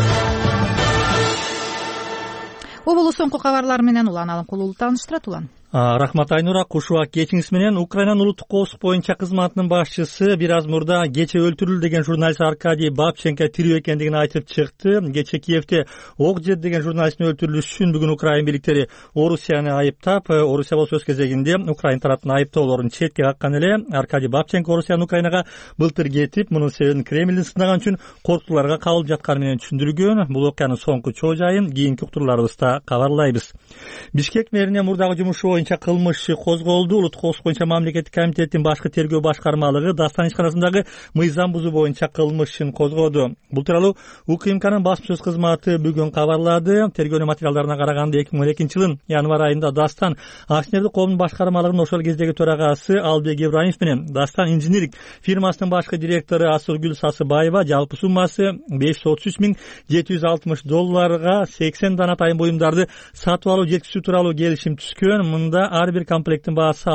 Оболу соңку кабарлар менен Улан Алымкулуулу тааныштырат. Улан. Рахмат Айнура, кушуак кечиңиз менен. Украинанын улуттук коопсуздук боюнча кызматынын башчысы бир аз мурда кече өлтүрүлдү деген журналист Аркадий Бабченко тирүү экендигин айтып чыкты. Кече Киевде ок жер деген журналисттин өлтүрүлүшү үчүн бүгүн Украин бийликтери Орусияны айыптап, Орусия болсо өз кезегинде Украин тараптын айыптоолорун четке каккан эле. Аркадий Бабченко Орусиянын Украинага былтыр кетип, мунун себебин Кремлдин сынаган үчүн коркутууларга кабылып жатканы менен түшүндүргөн. Бул окуянын соңку чоо жайын кийинки уктурууларыбызда кабарлайбыз. Бишкек мэрине мурдагы жумушу кылмыш козголду. Улуттук коопсуздук боюнча мамлекеттик комитеттин башкы тергөө башкармалыгы Дастан ишканасындагы мыйзам бузуу боюнча кылмышын козгоду. Бул тууралуу УКМКнын басма сөз кызматы бүгүн кабарлады. Тергөөнүн материалдарына караганда 2012 жылдын январь айында Дастан акционердик коомдун башкармалыгынын ошол кездеги төрагасы Албек Ибраимов менен Дастан инжиниринг фирмасынын башкы директору Асылгүл Сасыбаева жалпы суммасы $533,760 80 дана тайын буюмдарды сатып алуу жеткизүү тууралуу келишим түзгөн. Мында ар бир комплекттин баасы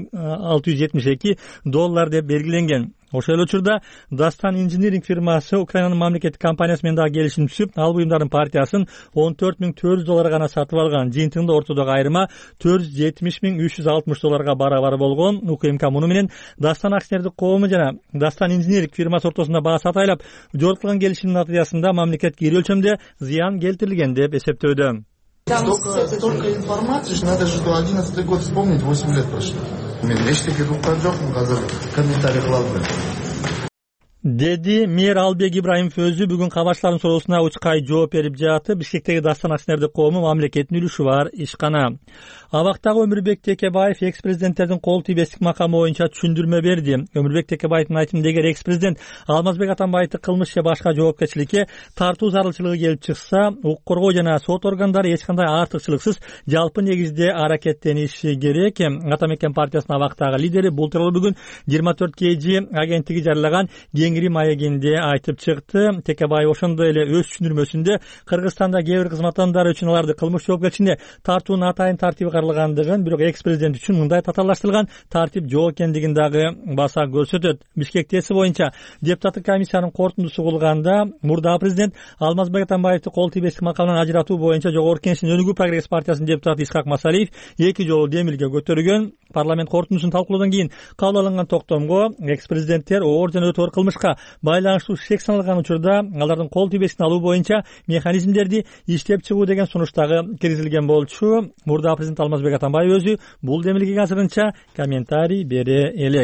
$6,672 деп белгиленген. Ошол эле учурда Дастан инжиниринг фирмасы Украинанын мамлекеттик компаниясы менен дагы келишим түзүп, ал буюмдардын партиясын $14,400 гана сатып алган. Жыйынтыгында ортодогу айырма $470,360 барабар болгон. УКМК муну менен Дастан акционердик коому жана Дастан инжиниринг фирмасы ортосунда баасы атайлап жортулган келишимдин натыйжасында мамлекетке ири өлчөмдө зыян келтирилген деп эсептөөдө. Столько информации, что надо же 11 год вспомнить, 8 лет прошло. Мен эчтеке уккан жокмун, азыр комментарий кылалбайм. Деди мэр Албек Ибраимов өзү бүгүн кабарчылардын суроосуна учкай жооп берип жатып, Бишкектеги Дастан акционердик коому мамлекеттин үлүшү бар ишкана. Абактагы Өмүрбек Текебаев экс-президенттердин кол тийбестик макамы боюнча түшүндүрмө берди. Өмүрбек Текебаевдин айтымында эгер экс-президент Алмазбек Атамбаевди кылмыш же башка жоопкерчиликке тартуу зарылчылыгы келип чыкса, укук коргоо жана сот органдары эч кандай артыкчылыксыз жалпы негизде аракеттениши керек. Атамекен партиясынын абактагы лидери бул тууралуу бүгүн 24 KG агенттиги жарыялаган Кеңири маегинде айтып чыкты. Текебаев ошондой эле өз түшүндүрмөсүндө Кыргызстанда кээ бир кызмат адамдары үчүн аларды кылмыш жоопкерчилигине тартуунун атайын тартиби каралгандыгын, бирок экс-президент үчүн мындай татаалаштырылган тартип жок экендигин дагы баса көрсөтөт. Бишкектеси боюнча депутаттык комиссиянын корутундусу кылганда мурдагы президент Алмазбек Атамбаевди кол тийбестик макамынан ажыратуу боюнча Жогорку Кеңештин Өнүгүү прогресс партиясынын депутаты Исхак Масалиев 2 жолу демилге көтөргөн. Парламент корутундусун талкуулоодон кийин кабыл алынган токтомго экс-президенттер оор жана өтө оор кылмышка байланыштуу шек саналган учурда алардын кол тийбестикин алуу боюнча механизмдерди иштеп чыгуу деген сунуш дагы киргизилген болчу. Мурда президент Алмазбек Атамбаев өзү бул демилгеге азырынча комментарий бере элек.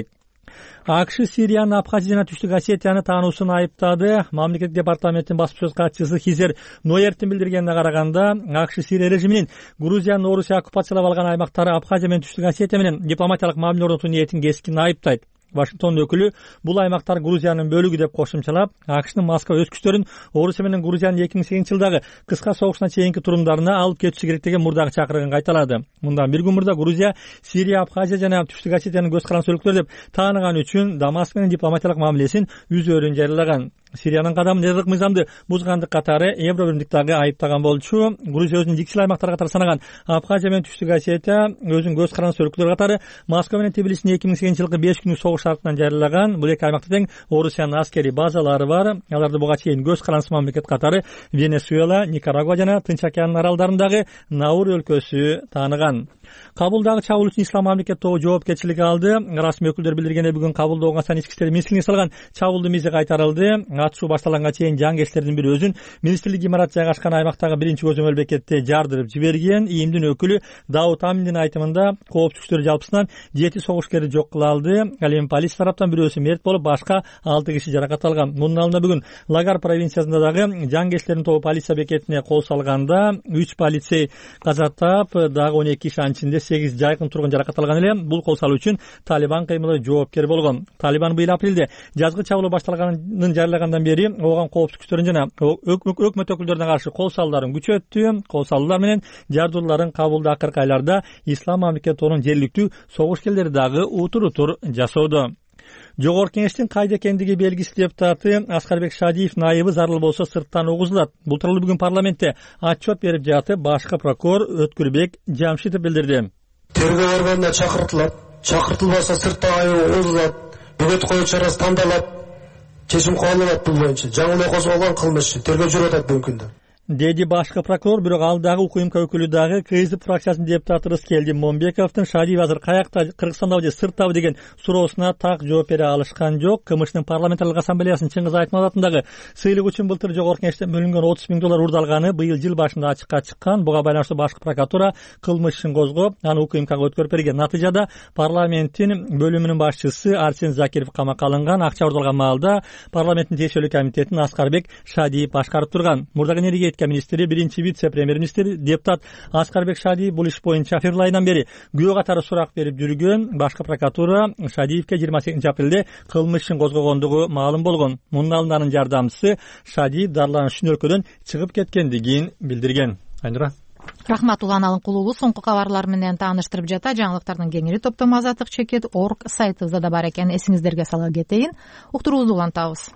АКШ Сириянын Абхазия жана Түштүк Осетияны таануусун айыптады. Мамлекеттик департаменттин басма сөз катчысы Хизер Ноерттин билдиргенине караганда, АКШ Сирия режиминин Грузиянын Орусия оккупациялап алган аймактары Абхазия менен Түштүк Осетия менен дипломатиялык мамиле орнотуу ниетин кескин айыптайт. Вашингтон өкүлү бул аймактар Грузиянын бөлүгү деп кошумчалап, АКШнын Москва өз күчтөрүн Орусия менен Грузиянын 2008-жылдагы кыска согушуна чейинки турумдарына алып кетиши керек деген мурдагы чакырыгын кайталады. Мындан бир күн мурда Грузия Сирия, Абхазия жана Түштүк Осетиянын көз карандысы өлкөлөр деп тааныган үчүн Дамаск менен дипломатиялык мамилесин үзөөрүн жарыялаган. Сириянын кадамын эрдик мыйзамды бузгандык катары Евробиримдик дагы айыптаган болчу. Грузия өзүнүн жикчил аймактар катары санаган Абхазия менен Түштүк Осетия өзүнүн көз карандысы өлкөлөр катары Москва менен Тбилисинин 2008-жылкы 5 күнлүк согуш шартынан жарыялаган. Бул эки аймакта тең Орусиянын аскерий базалары бар. Аларды буга чейин көз карандысы мамлекет катары Венесуэла, Никарагуа жана Тынч океанын аралдарындагы Наур өлкөсү тааныган. Кабулдагы чабуул үчүн Ислам мамлекет тобу жоопкерчилик алды. Расмий өкүлдөр билдиргендей, бүгүн Кабулда Оңгасан ички иштер министрлигине салган чабуулдун мизи кайтарылды. Атышуу башталганга чейин жангерчилердин бири өзүн министрлик имараты жайгашкан аймактагы биринчи көзөмөл бекетте жардырып жиберген. ИИМдин өкүлү Дауд Аминдин айтымында коопсуз күчтөр жалпысынан 7 согушкерди жок кыла алды. Ал эми полиция тараптан бирөөсү мерт болуп, башка 6 киши жаракат алган. Мунун алдында бүгүн Лагар провинциясында дагы жангерчилердин тобу полиция бекетине кол салганда 3 полицей каза таап, дагы 12 киши ичинде 8 жайкын тургун жаракат алган эле. Бул кол салуу үчүн Талибан кыймылы жоопкер болгон. Талибан быйыл апрелде жазгы чабуул башталганын жарыялагандан бери оған коопсуз күчтөрүн жана өкмөт өкүлдөрүнө каршы кол салууларын күчөттү. Кол салуулар менен жардууларын Кабулда акыркы айларда Ислам мамлекет тобунун жергиликтүү согушкерлери дагы утур жасоодо. Жогорку кеңештин кайда экендиги белгисиз депутаты Аскарбек Шадиев найыбы зарыл болсо сырттан угузулат. Бул тууралуу бүгүн парламентте отчет берип жатып башкы прокурор Өткүрбек Жамшитов билдирди. Тергөө органына чакыртылат, чакыртылбаса сыртта угузулат, бөгөт коюу чарасы тандалат, чечим кабыл алат. Бул боюнча жаңы эле козголгон кылмыш тергөө жүрүп атат мүмкүндө, деди башкы прокурор. Бирок ал дагы УКМК өкүлү дагы КСДП фракциясынын депутаты Рыскелди Момбековдун Шадиев азыр каякта, Кыргызстандабы же сырттабы деген суроосуна так жооп бере алышкан жок. КМШнын парламентарлык ассамблеясынын Чыңгыз Айтматов атындагы сыйлык үчүн былтыр жогорку кеңештен бөлүнгөн $30,000 урдалганы быйыл жыл башында ачыкка чыккан. Буга байланыштуу башкы прокуратура кылмыш ишин козгоп, аны УКМКга өткөрүп берген. Натыйжада парламенттин бөлүмүнүн башчысы Арсен Закиров камакка алынган. Акча урдалган маалда парламенттин тиешелүү комитетин Аскарбек Шадиев башкарып турган. Мурдагы энергетика министри, биринчи вице-премьер-министр депутат Аскарбек Шадиев бул иш боюнча февраль айынан бери күбө катары сурак берип жүргөн. Башкы прокуратура Шадиевке 28-апрелде кылмыш ишин козгогондугу маалым болгон. Мунун алдында анын жардамчысы Шадиев дарыланыш үчүн өлкөдөн чыгып кеткендигин билдирген. Айнура. Рахмат, Улан Алынкулуулу соңку кабарлар менен тааныштырып жата. Жаңылыктардын кеңири топтому azatlyk.org сайтыбызда да бар экен. Эсиңиздерге сала кетейин. Уктуруубузду улантабыз.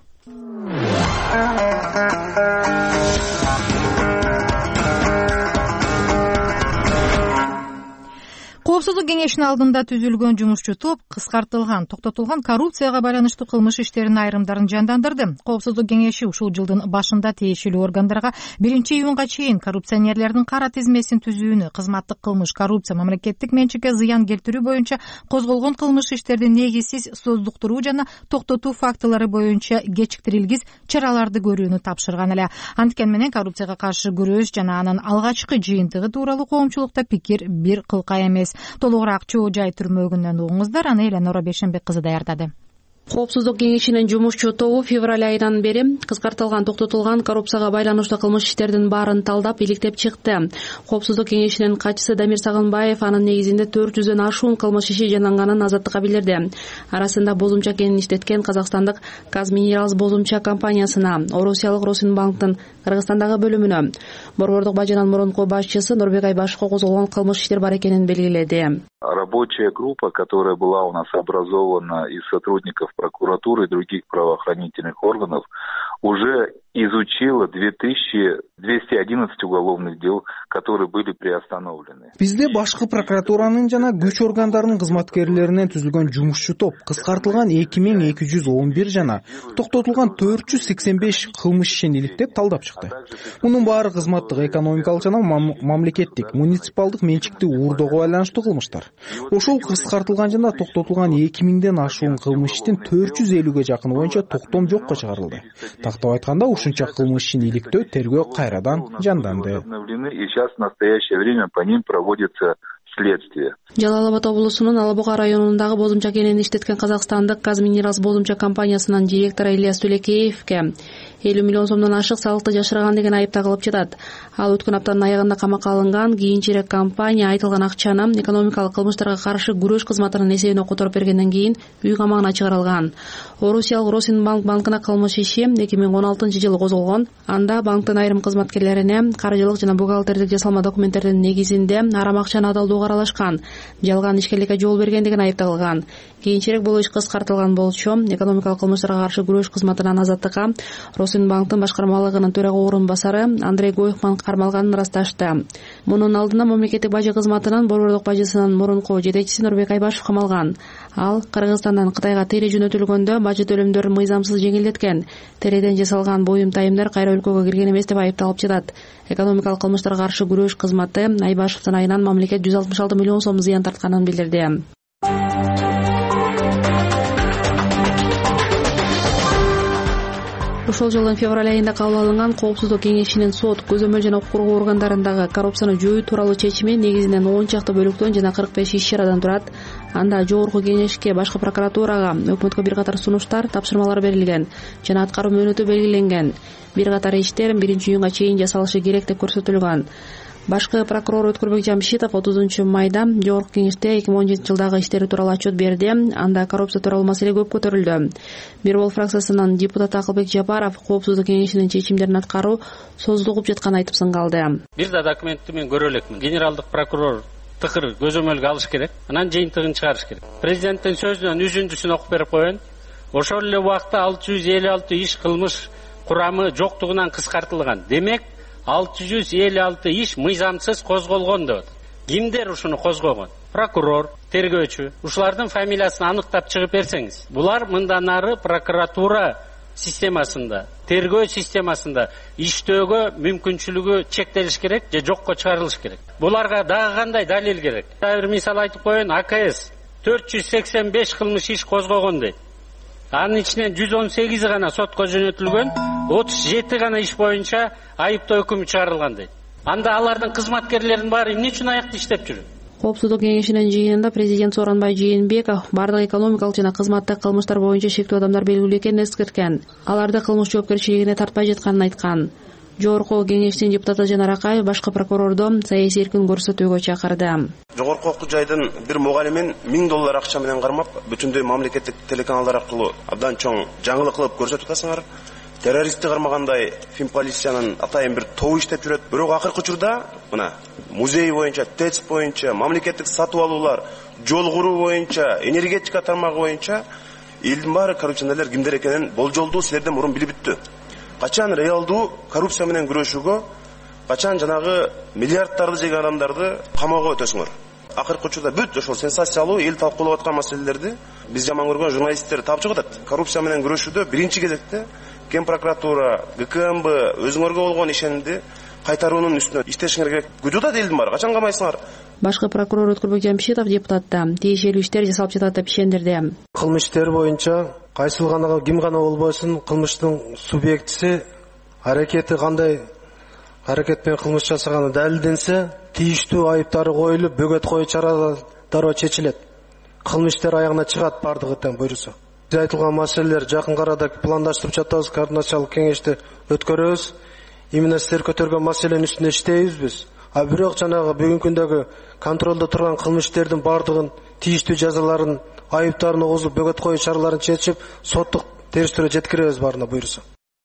Коопсуздук кеңешинин алдында түзүлгөн жумушчу топ кыскартылган, токтотулган коррупцияга байланыштуу кылмыш иштеринин айрымдарын жандандырды. Коопсуздук кеңеши ушул жылдын башында тиешелүү органдарга 1-июнга чейин коррупционерлердин кара тизмесин түзүүнү, кызматтык кылмыш, коррупция, мамлекеттик менчикке зыян келтирүү боюнча козголгон кылмыш иштерди негизсиз создуктуруу жана токтотуу фактылары боюнча кечиктирилгис чараларды көрүүнү тапшырган эле. Анткен менен коррупцияга каршы күрөш жана анын алгачкы жыйынтыгы тууралуу коомчулукта пикир бир кылка эмес. Толугураак Чоо Жай түрмөгүнөн угуңуздар, аны Эленора Бешенбек кызы даярдады. Коопсуздук кеңешинин жумушчу тобу февраль айынан бери кыскартылган, токтотулган коррупцияга байланыштуу кылмыш иштердин баарын талдап, иликтеп чыкты. Коопсуздук кеңешинин катчысы Дамир Сагынбаев анын негизинде 400дөн ашуун кылмыш иши жанданганын азаттыкка билдирди. Арасында бозумча кенин иштеткен казакстандык Казминералс бозумча компаниясына, Орусиялык Росинбанктын Кыргызстандагы бөлүмүнө, Борбордук бажанын мурунку башчысы Нурбек Айбашевго козголгон кылмыш иштер бар экенин белгиледи. Рабочая группа, которая была у нас образована из сотрудников прокуратуры и других правоохранительных органов, уже изучила 2211 уголовных дел, которые были приостановлены. Бизде башкы прокуратуранын жана күч органдарынын кызматкерлеринен түзүлгөн жумушчу топ кыскартылган 2211 жана токтотулган 485 кылмыш ишин иликтеп талдап чыкты. Мунун баары кызматтык, экономикалык жана мамлекеттик, муниципалдык менчиктүү уурдоого байланыштуу кылмыштар. Ошол кыскартылган жана токтотулган 2000ден ашуун кылмыш иштин 450ге жакыны боюнча токтом жокко чыгарылды. Тактап айтканда, ушунча кылмыш ишин иликтөө, тергөө кайрадан жанданды. И сейчас в настоящее время по ним проводится следствия. Жалал Абад облусунун Ала Буга районундагы бозумча кенени иштеткен Казакстандык Казминералс бозумча компаниясынын директору Ильяс Түлекеевке 50 миллион сомдон ашык салыкты жашырган деген айып тагылып жатат. Ал өткөн аптанын аягында камакка алынган. Кийинчерээк компания айтылган акчаны экономикалык кылмыштарга каршы күрөш кызматынын эсебине которуп бергенден кийин үй камагына чыгарылган. Орусиялык Росинбанк банкына кылмыш иши 2016-жылы козголгон. Анда банктын айрым кызматкерлерине каржылык жана бухгалтердик жасалма документтердин негизинде арам акчаны адалдоого аралашкан, жалган ишкерликке жол берген деген айып тагылган. Кийинчерээк бул иш кыскартылган болчу. Экономикалык кылмыштарга каршы күрөш кызматынын азаттыкка Росинбанктын башкармалыгынын төрага орун басары Андрей Гойхман кармалганын ырасташты. Мунун алдында мамлекеттик бажы кызматынын борбордук бажысынын мурунку жетекчиси Нурбек Айбашев камалган. Ал Кыргызстандан Кытайга тере жөнөтүлгөндө бажы төлөмдөрүн мыйзамсыз жеңилдеткен. Тереден жасалган буюм тайымдар кайра өлкөгө кирген эмес деп айыпталып жатат. Экономикалык кылмыштарга каршы күрөш кызматы Айбашевдин айынан мамлекет 166 миллион сом зыян тартканын билдирди. Ошол жылдын февраль айында кабыл алынган Коопсуздук кеңешинин сот, көзөмөл жана укук коргоо органдарындагы коррупцияны жоюу тууралуу чечими негизинен 10 чакты бөлүктөн жана 45 иш чарадан турат. Анда жогорку кеңешке, башкы прокуратурага, өкмөткө бир катар сунуштар, тапшырмалар берилген жана аткаруу мөөнөтү белгиленген. Бир катар иштер 1-июнга чейин жасалышы керек деп көрсөтүлгөн. Башкы прокурор Өткөрбек Жамшитов 30-майда жогорку кеңеште 2017-жылдагы иштери тууралуу отчет берди. Анда коррупция тууралуу маселе көп көтөрүлдү. Бирбол фракциясынын депутаты Акылбек Жапаров Коопсуздук кеңешинин чечимдерин аткаруу созулуп жатканын айтып сыңгалды. Бир да документти мен көрө элекмин. Генералдык прокурор тыкыр көзөмөлгө алыш керек, анан жыйынтыгын чыгарыш керек. Президенттин сөзүнөн үзүндүсүн окуп берип коеюн. Ошол эле убакта 656 иш кылмыш курамы жоктугунан кыскартылган. Демек 656 иш мыйзамсыз козголгон деп. Кимдер ушуну козгогон? Прокурор, тергөөчү. Ушулардын фамилиясын аныктап чыгып берсеңиз. Булар мындан ары прокуратура системасында, тергөө системасында иштөөгө мүмкүнчүлүгү чектелиш керек же жокко чыгарылыш керек. Буларга дагы кандай далил керек? Бир мисал айтып коеюн, АКС 485 кылмыш иш козгогон дейт. Анын ичинен 118 гана сотко жөнөтүлгөн, 37 гана иш боюнча айыптоо өкүмү чыгарылган дейт. Анда алардын кызматкерлеринин баары эмне үчүн аякта иштеп жүрөт? Коопсуздук кеңешинин жыйынында президент Сооронбай Жээнбеков бардык экономикалык жана кызматтык кылмыштар боюнча шектүү адамдар белгилүү экенин эскерткен. Аларды кылмыш жоопкерчилигине тартпай жатканын айткан. Жогорку кеңештин депутаты Жанар Акаев башкы прокурорду саясий эркин көрсөтүүгө чакырды. Жогорку окуу жайдын бир мугалимин $1000 акча менен кармап, бүтүндөй мамлекеттик телеканалдар аркылуу абдан чоң жаңылык кылып көрсөтүп атасыңар. Террористти кармагандай Финполициянын атайын бир тобу иштеп жүрөт. Бирок акыркы учурда мына музей боюнча, ТЭЦ боюнча, мамлекеттик сатып алуулар, жол куруу боюнча, энергетика тармагы боюнча элдин баары коррупционерлер кимдер экенин болжолдуу силерден мурун билип бүттү. Качан реалдуу коррупция менен күрөшүүгө, качан жанагы миллиарддарды жеген адамдарды камоого өтөсүңөр. Акыркы учурда бүт ошол сенсациялуу эл талкуулап аткан маселелерди биз жаман көргөн журналисттер тапчык атат. Коррупция менен күрөшүүдө биринчи кезекте Кен прокуратура, ГКМБ өзүңөргө болгон ишенимди кайтаруунун үстүнө иштешиңер керек. Күдү элдин баары, качан камайсыңар? Башкы прокурор Өткөрбек Жамшитов депутатта тиешелүү иштер жасалып жатат деп ишендирди. Кылмыш иштери боюнча кайсыл гана ким гана болбосун кылмыштын субъектиси аракети кандай аракет менен кылмыш жасаганы далилденсе, тийиштүү айыптары коюлуп, бөгөт коюу чаралары чечилет. Кылмыш иштери аягына чыгат бардыгы тең буйруса. Айтылган маселелер жакын арада пландаштырып жатабыз, координациялык кеңешти өткөрөбүз. Именно силер көтөргөн маселенин үстүндө иштейбиз биз. А бирок жанагы бүгүнкү күндөгү контролдо турган кылмыш иштердин бардыгын тийиштүү жазаларын, айыптарын огузуп, бөгөт коюу чараларын чечип, соттук териштирүүгө жеткиребиз баарына буйруса.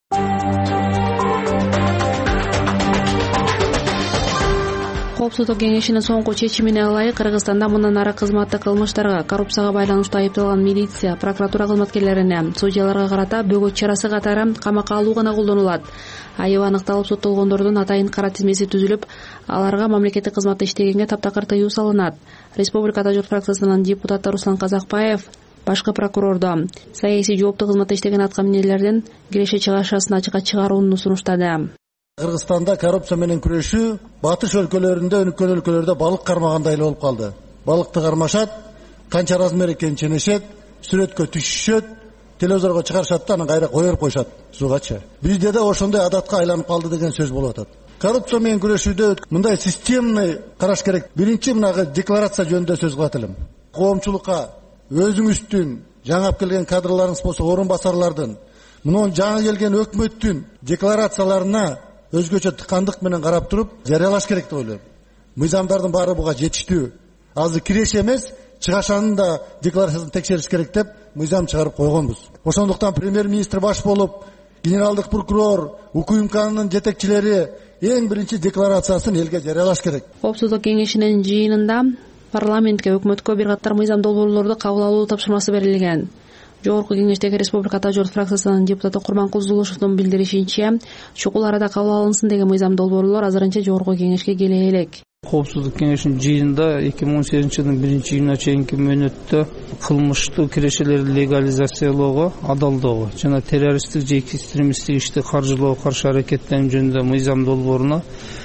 Коопсуздук кеңешинин соңку чечимине ылайык Кыргызстанда мындан ары кызматтык кылмыштарга, коррупцияга байланыштуу айыпталган милиция, прокуратура кызматкерлерине, судьяларга карата бөгөт чарасы катары камакка алуу гана колдонулат. Айып аныкталып соттолгондордун атайын кара тизмеси түзүлүп, аларга мамлекеттик кызматта иштегенге таптакыр тыюу салынат. Республикада Журт фракциясынын депутаты Руслан Казакбаев башкы прокурордо саясий жооптуу кызматта иштеген аткаминерлердин киреше чыгашасын ачыкка чыгарууну сунуштады. Кыргызстанда коррупция менен күрөшүү батыш өлкөлөрүндө, өнүккөн өлкөлөрдө балык кармагандай эле болуп калды. Балыкты кармашат, канча размер экенин ченешет, сүрөткө түшүшөт, телевизорго чыгарышат да анан кайра коюп коюшат сугачы. Бизде да ошондой адатка айланып калды деген сөз болуп атат. коррупция менен күрөшүүдө мындай системный караш керек. Биринчи мынагы декларация жөнүндө сөз кылып атылым. Коомчулукка өзүңүздүн жаңап келген кадрларыңыз болсо орун басарлардын, мунун жаңы келген өкмөттүн декларацияларына өзгөчө тыкандык менен карап туруп жарыялаш керек деп ойлойм. Мыйзамдардын баары буга жетиштүү. Азыр киреш эмес, чыгашанын да декларациясын текшериш керек деп мыйзам чыгарып койгонбуз. Ошондуктан премьер-министр баш болуп, генералдык прокурор, УКМКнын жетекчилери эң биринчи декларациясын элге жарыялаш керек. Коопсуздук кеңешинин жыйынында парламентке, өкмөткө бир катар мыйзам долбоорлорду кабыл алуу тапшырмасы берилген. Жогорку кеңештеги Республика Ата Журт фракциясынын депутаты Курманкул Зулушевдун билдиришинче, чукул арада кабыл алынсын деген мыйзам долбоорлор азырынча жогорку кеңешке келе элек. Коопсуздук кеңешинин жыйынында 2018-жылдын 1-июнуна чейинки мөөнөттө кылмыштуу кирешелерди легализациялоого, адалдоого жана террористтик же экстремисттик ишти каржылоого каршы аракеттенүү жөнүндө мыйзам долбооруна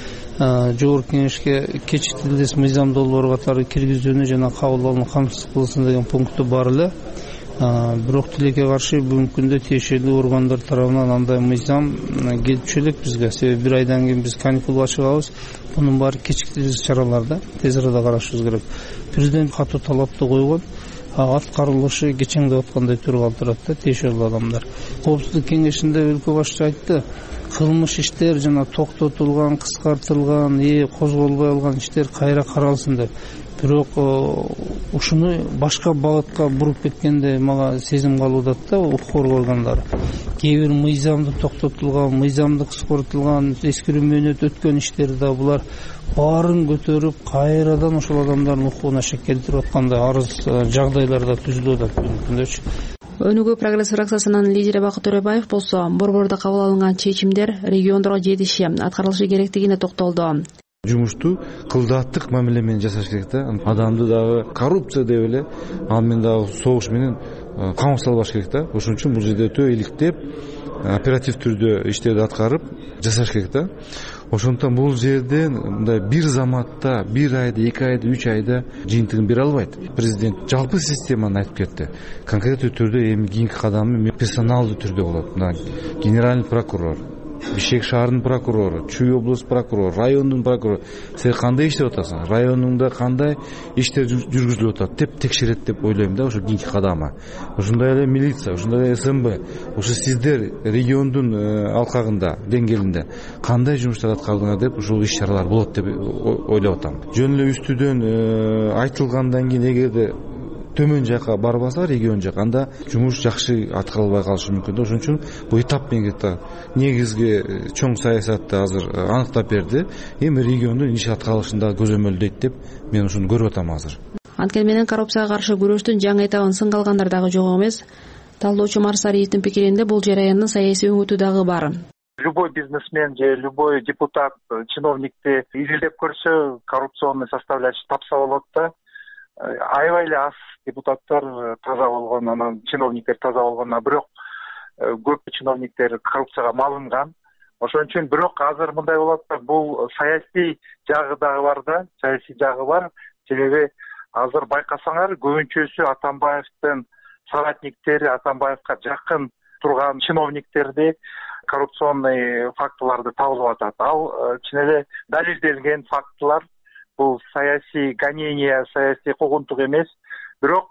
жогорку кеңешке кечиктилдес мыйзам долбоору катары киргизүүнү жана кабыл алууну камсыз кылсын деген пункту бар эле. Бирок тилекке каршы бүгүнкү күндө тиешелүү органдар тарабынан андай мыйзам келчү элек бизге. Себеби бир айдан кийин биз каникулга чыгабыз. Мунун баары кечиктирүүчү чараларда тез арада карашыбыз керек. Президент катуу талапты койгон. Аткарылышы кечең деп аткандай түрү калтырат да тиешелүү адамдар. Коопсуздук кеңешинде өлкө башчысы айтты, кылмыш иштер жана токтотулган, кыскартылган, козголбой алган иштер кайра каралсын деп. Бирок ушуну башка багытка буруп кеткенде мага сезим калууда да укук коргоо органдары. Кээ бир мыйзамды токтотулган, мыйзамды кыскартылган, эскирүү мөөнөт өткөн иштерди да булар баарын көтөрүп кайрадан ошол адамдардын укугуна шек келтирип аткандай арыз жагдайларда түзүлүп атат бүгүнкү күндө. Өнүгүү прогресс фракциясынын лидери Бакыт Төрөбаев болсо борбордо кабыл алынган чечимдер региондорго жетиши, аткарылышы керектигине токтолду. Жумушту кылдааттык мамиле менен жасаш керек да. Адамды дагы коррупция деп эле, ал менен дагы согуш менен камап салбаш керек да. Ошон үчүн бул жерде өтө иликтеп, оператив түрдө иштерди аткарып жасаш керек да. Ошондуктан бул жерде мындай бир заматта, бир айда, 2 айда, 3 айда жыйынтыгын бере албайт. Президент жалпы системаны айтып кетти. Конкреттүү түрдө эми кийинки кадамы персоналдуу түрдө болот. Мына генеральный прокурор, Бишкек шаарынын прокурору, Чүй облус прокурору, райондун прокурору, сен кандай иштеп атасың, районуңда кандай иштер жүргүзүлүп атат деп текшерет деп ойлойм да, ошо кийинки кадамы. Ошондой эле милиция, ошондой эле СМБ, ошо сиздер региондун алкагында, деңгээлинде кандай жумуштар аткардыңар деп ушул иш-чаралар болот деп ойлоп атам. Жөн эле үстүдөн айтылгандан кийин эгерде төмөн жака барбаса, регион жака, анда жумуш жакшы аткарылбай калышы мүмкүн. Ошон үчүн бул этап менен негизги чоң саясатты азыр аныктап берди. Эми региондун иш аткарылышында көзөмөлдөйт деп мен ушуну көрүп атам азыр. Анткени менен коррупцияга каршы күрөштүн жаңы этабын сынга алгандар дагы жок эмес. Талдоочу Марс Ариевдин пикиринде бул жараяндын саясий өңүтү дагы бар. Любой бизнесмен же любой депутат, чиновникти изилдеп көрсө, коррупционный составляющий тапса болот да. Аябай эле аз депутаттар таза болгон, анан чиновниктер таза болгон, бирок көп чиновниктер коррупцияга малынган. Ошон үчүн бирок азыр мындай болот да, бул саясий жагы дагы бар да, саясий жагы бар. Себеби азыр байкасаңар көбүнчөсү Атамбаевдин соратниктери, Атамбаевга жакын турган чиновниктерди коррупционный фактыларды табылып атат. Ал чын эле далилделген фактылар. Бул саясий гонение, саясий куугунтук эмес. Бирок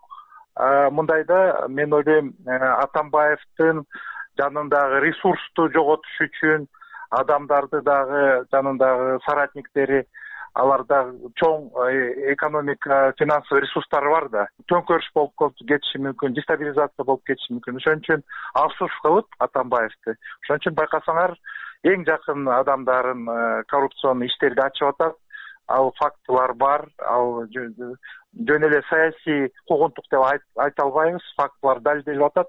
мындайда мен ойлойм, Атамбаевдин жанындагы ресурсту жоготуш үчүн адамдарды дагы жанындагы соратниктери, аларда чоң экономика, финансовый ресурстары бар да. Төңкөрүш болуп кетиши мүмкүн, дестабилизация болуп кетиши мүмкүн. Ошон үчүн афсуш кылып Атамбаевди. Ошон үчүн байкасаңар эң жакын адамдарын коррупционный иштерди ачып атат. Ал фактылар бар, ал жөн эле саясий куугунтук деп айта албайбыз, фактылар далилделип атат.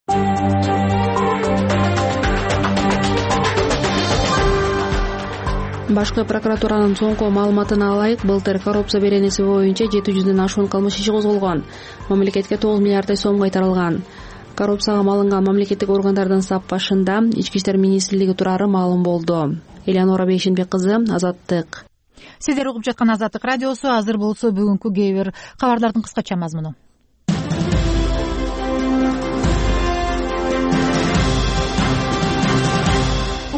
Башкы прокуратуранын соңку маалыматына алайык, былтыр коррупция беренеси боюнча 700дөн ашуун кылмыш иши козголгон. Мамлекетке 9 миллиарддай сом кайтарылган. Коррупцияга малынган мамлекеттик органдардын сап башында Ички иштер министрлиги турары маалым болду. Элеонора Бейшенбек кызы, Азаттык. Сиздер угуп жаткан Азаттык радиосу. Азыр болсо бүгүнкү кээ бир кабардардын кыскача мазмуну. Украинанын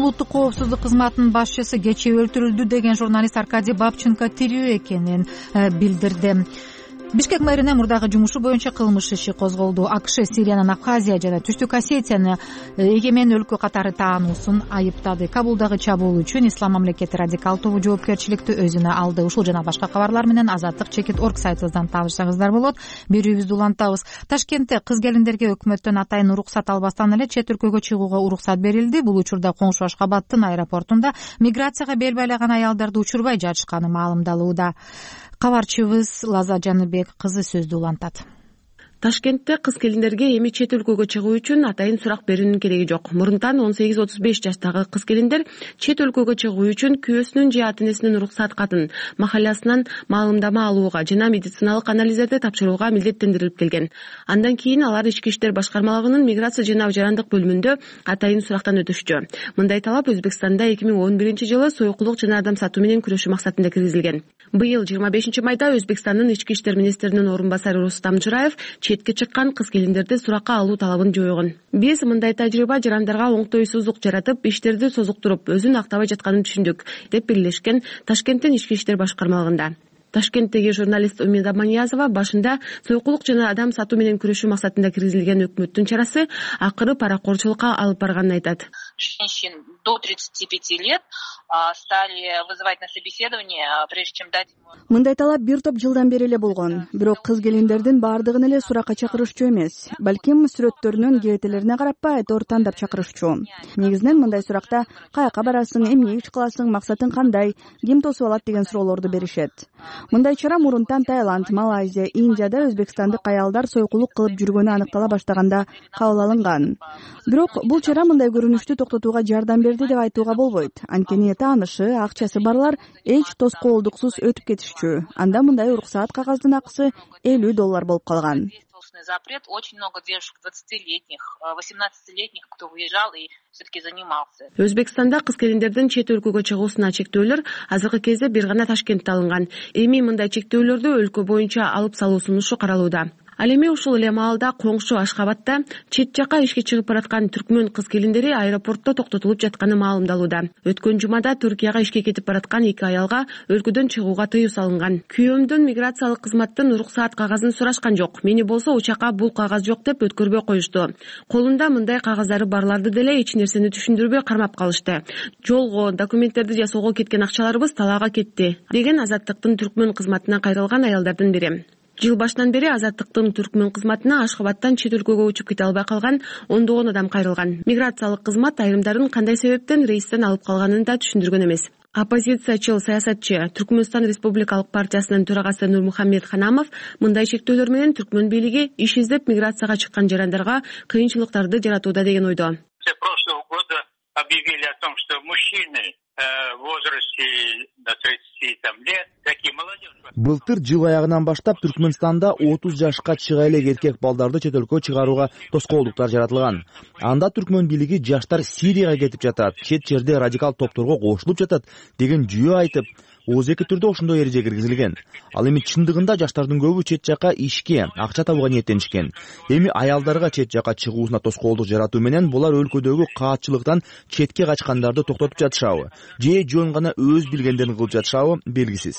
улуттук коопсуздук кызматынын башчысы кечээ өлтүрүлдү деген журналист Аркадий Бабченко тирүү экенин билдирди. Бишкек мэринин мурдагы жумушу боюнча кылмыш иши козголду. АКШ Сириянын Абхазия жана Түштүк Осетияны эгемен өлкө катары таануусун айыптады. Кабулдагы чабуул үчүн Ислам мамлекети радикал тобу жоопкерчиликти өзүнө алды. Ушул жана башка кабарлар менен Азаттык.org сайтыбыздан таанышсаңыздар болот. Берүүбүздү улантабыз. Ташкентте кыз келиндерге өкмөттөн атайын уруксат албастан эле чет өлкөгө чыгууга уруксат берилди. Бул учурда коңшу Ашкабадтын аэропортунда миграцияга бел байлаган аялдарды учурбай жатышканы маалымдалууда. Кабарчыбыз Лаза Жаныбек кызы сөздү улантат. Ташкентте кыз келиндерге эми чет өлкөгө чыгуу үчүн атайын сурак берүүнүн кереги жок. Мурунтан 18-35 жаштагы кыз келиндер чет өлкөгө чыгуу үчүн күйөөсүнүн же ата энесинин уруксат катын, махаллясынан маалымдама алууга жана медициналык анализдерди тапшырууга милдеттендирилип келген. Андан кийин алар Ички иштер башкармалыгынын миграция жана жарандык бөлүмүндө атайын сурактан өтүшчү. Мындай талап Өзбекстанда 2011-жылы сойкулук жана адам сатуу менен күрөшүү максатында киргизилген. Быйыл 25 майда Өзбекстандын Ички иштер министринин орун басары Рустам Жыраев четке чыккан кыз келиндерди суракка алуу талабын жойгон. Биз мындай тажрыйба жарандарга оңтойсуздук жаратып, иштерди созуктуруп, өзүн актабай жатканын түшүндүк, деп бирлешкен Ташкенттин Ички иштер башкармалыгында. Ташкенттеги журналист Умида Маниязова башында сойкулук жана адам сатуу менен күрөшүү максатында киргизилген өкмөттүн чарасы акыры паракорчулукка алып барганын айтат. Женщин до 35 лет стали вызывать на собеседование, прежде чем дать. Мындай талап бир топ жылдан бери эле болгон. Бирок кыз келиндердин баардыгын эле суракка чакырышчу эмес. Балким сүрөттөрүнүн кебетелерине карап айтор тандап чакырышчу. Негизинен мындай суракта каяка барасың, эмне иш кыласың, максатың кандай, ким тосуп алат деген суроолорду беришет. Мындай чара мурунтан Таиланд, Малайзия, Индияда өзбекстандык аялдар сойкулук кылып жүргөнү аныктала баштаганда кабыл алынган. Бирок бул чара мындай көрүнүштү токтотууга жардам берди деп айтууга болбойт. Анткени таанышы, акчасы барлар эч тоскоолдуксуз өтүп кетишчү. Анда мындай уруксаат кагаздын акысы $50 болуп калган. Запрет, очень много девушек 20-летних, 18-летних, кто выезжал и все-таки занимался. Өзбекстанда кыз келиндердин чет өлкөгө чыгуусуна чектөөлөр азыркы кезде бир гана Ташкентте алынган. Эми мындай чектөөлөрдү өлкө боюнча алып салуу сунушу каралууда. Ал эми ушул эле маалда коңшу Ашкабадта чет жака ишке чыгып бараткан түркмөн кыз келиндери аэропортто токтотулуп жатканы маалымдалууда. Өткөн жумада Түркияга ишке кетип бараткан 2 аялга өлкөдөн чыгууга тыюу салынган. Күйөөмдөн миграциялык кызматтын уруксаат кагазын сурашкан жок. Мени болсо учакка бул кагаз жок деп өткөрбөй коюшту. Колунда мындай кагаздары барларды деле эч нерсени түшүндүрбөй кармап калышты. Жолго, документтерди жасоого кеткен акчаларыбыз талаага кетти, деген Азаттыктын түркмөн кызматына кайрылган аялдардын бири. Жыл башынан бери Азаттыктын түркмөн кызматына Ашкабадтан чет өлкөгө учуп кете албай калган 10 адам кайрылган. Миграциялык кызмат айрымдарын кандай себептен рейстен алып калганын да түшүндүргөн эмес. Оппозициячыл саясатчы Түркмөнстан Республикалык партиясынын төрагасы Нурмухаммед Ханамов мындай чектөөлөр менен түркмөн бийлиги иш издеп миграцияга чыккан жарандарга кыйынчылыктарды жаратууда деген ойдо. Прошлого года объявили о том, что мужчины в возрасте до 30 лет, такие молодежь. Былтыр жыл аягынан баштап Түркмөнстанда 30 жашка чыга элек эркек балдарды чет өлкөгө чыгарууга тоскоолдуктар жаратылган. Анда түркмөн бийлиги жаштар Сирияга кетип жатат, чет жерде радикал топторго кошулуп жатат деген жүйө айтып, ОЗК түрдө ошондой эреже киргизилген. Ал эми чындыгында жаштардын көбү чет жака ишке, акча табууга ниеттенишкен. Эми аялдарга чет жака чыгуусуна тоскоолдук жаратуу менен булар өлкөдөгү каатчылыктан четке качкандарды токтотуп жатышабы, же жөн гана өз билгендерин кылып жатышабы белгисиз.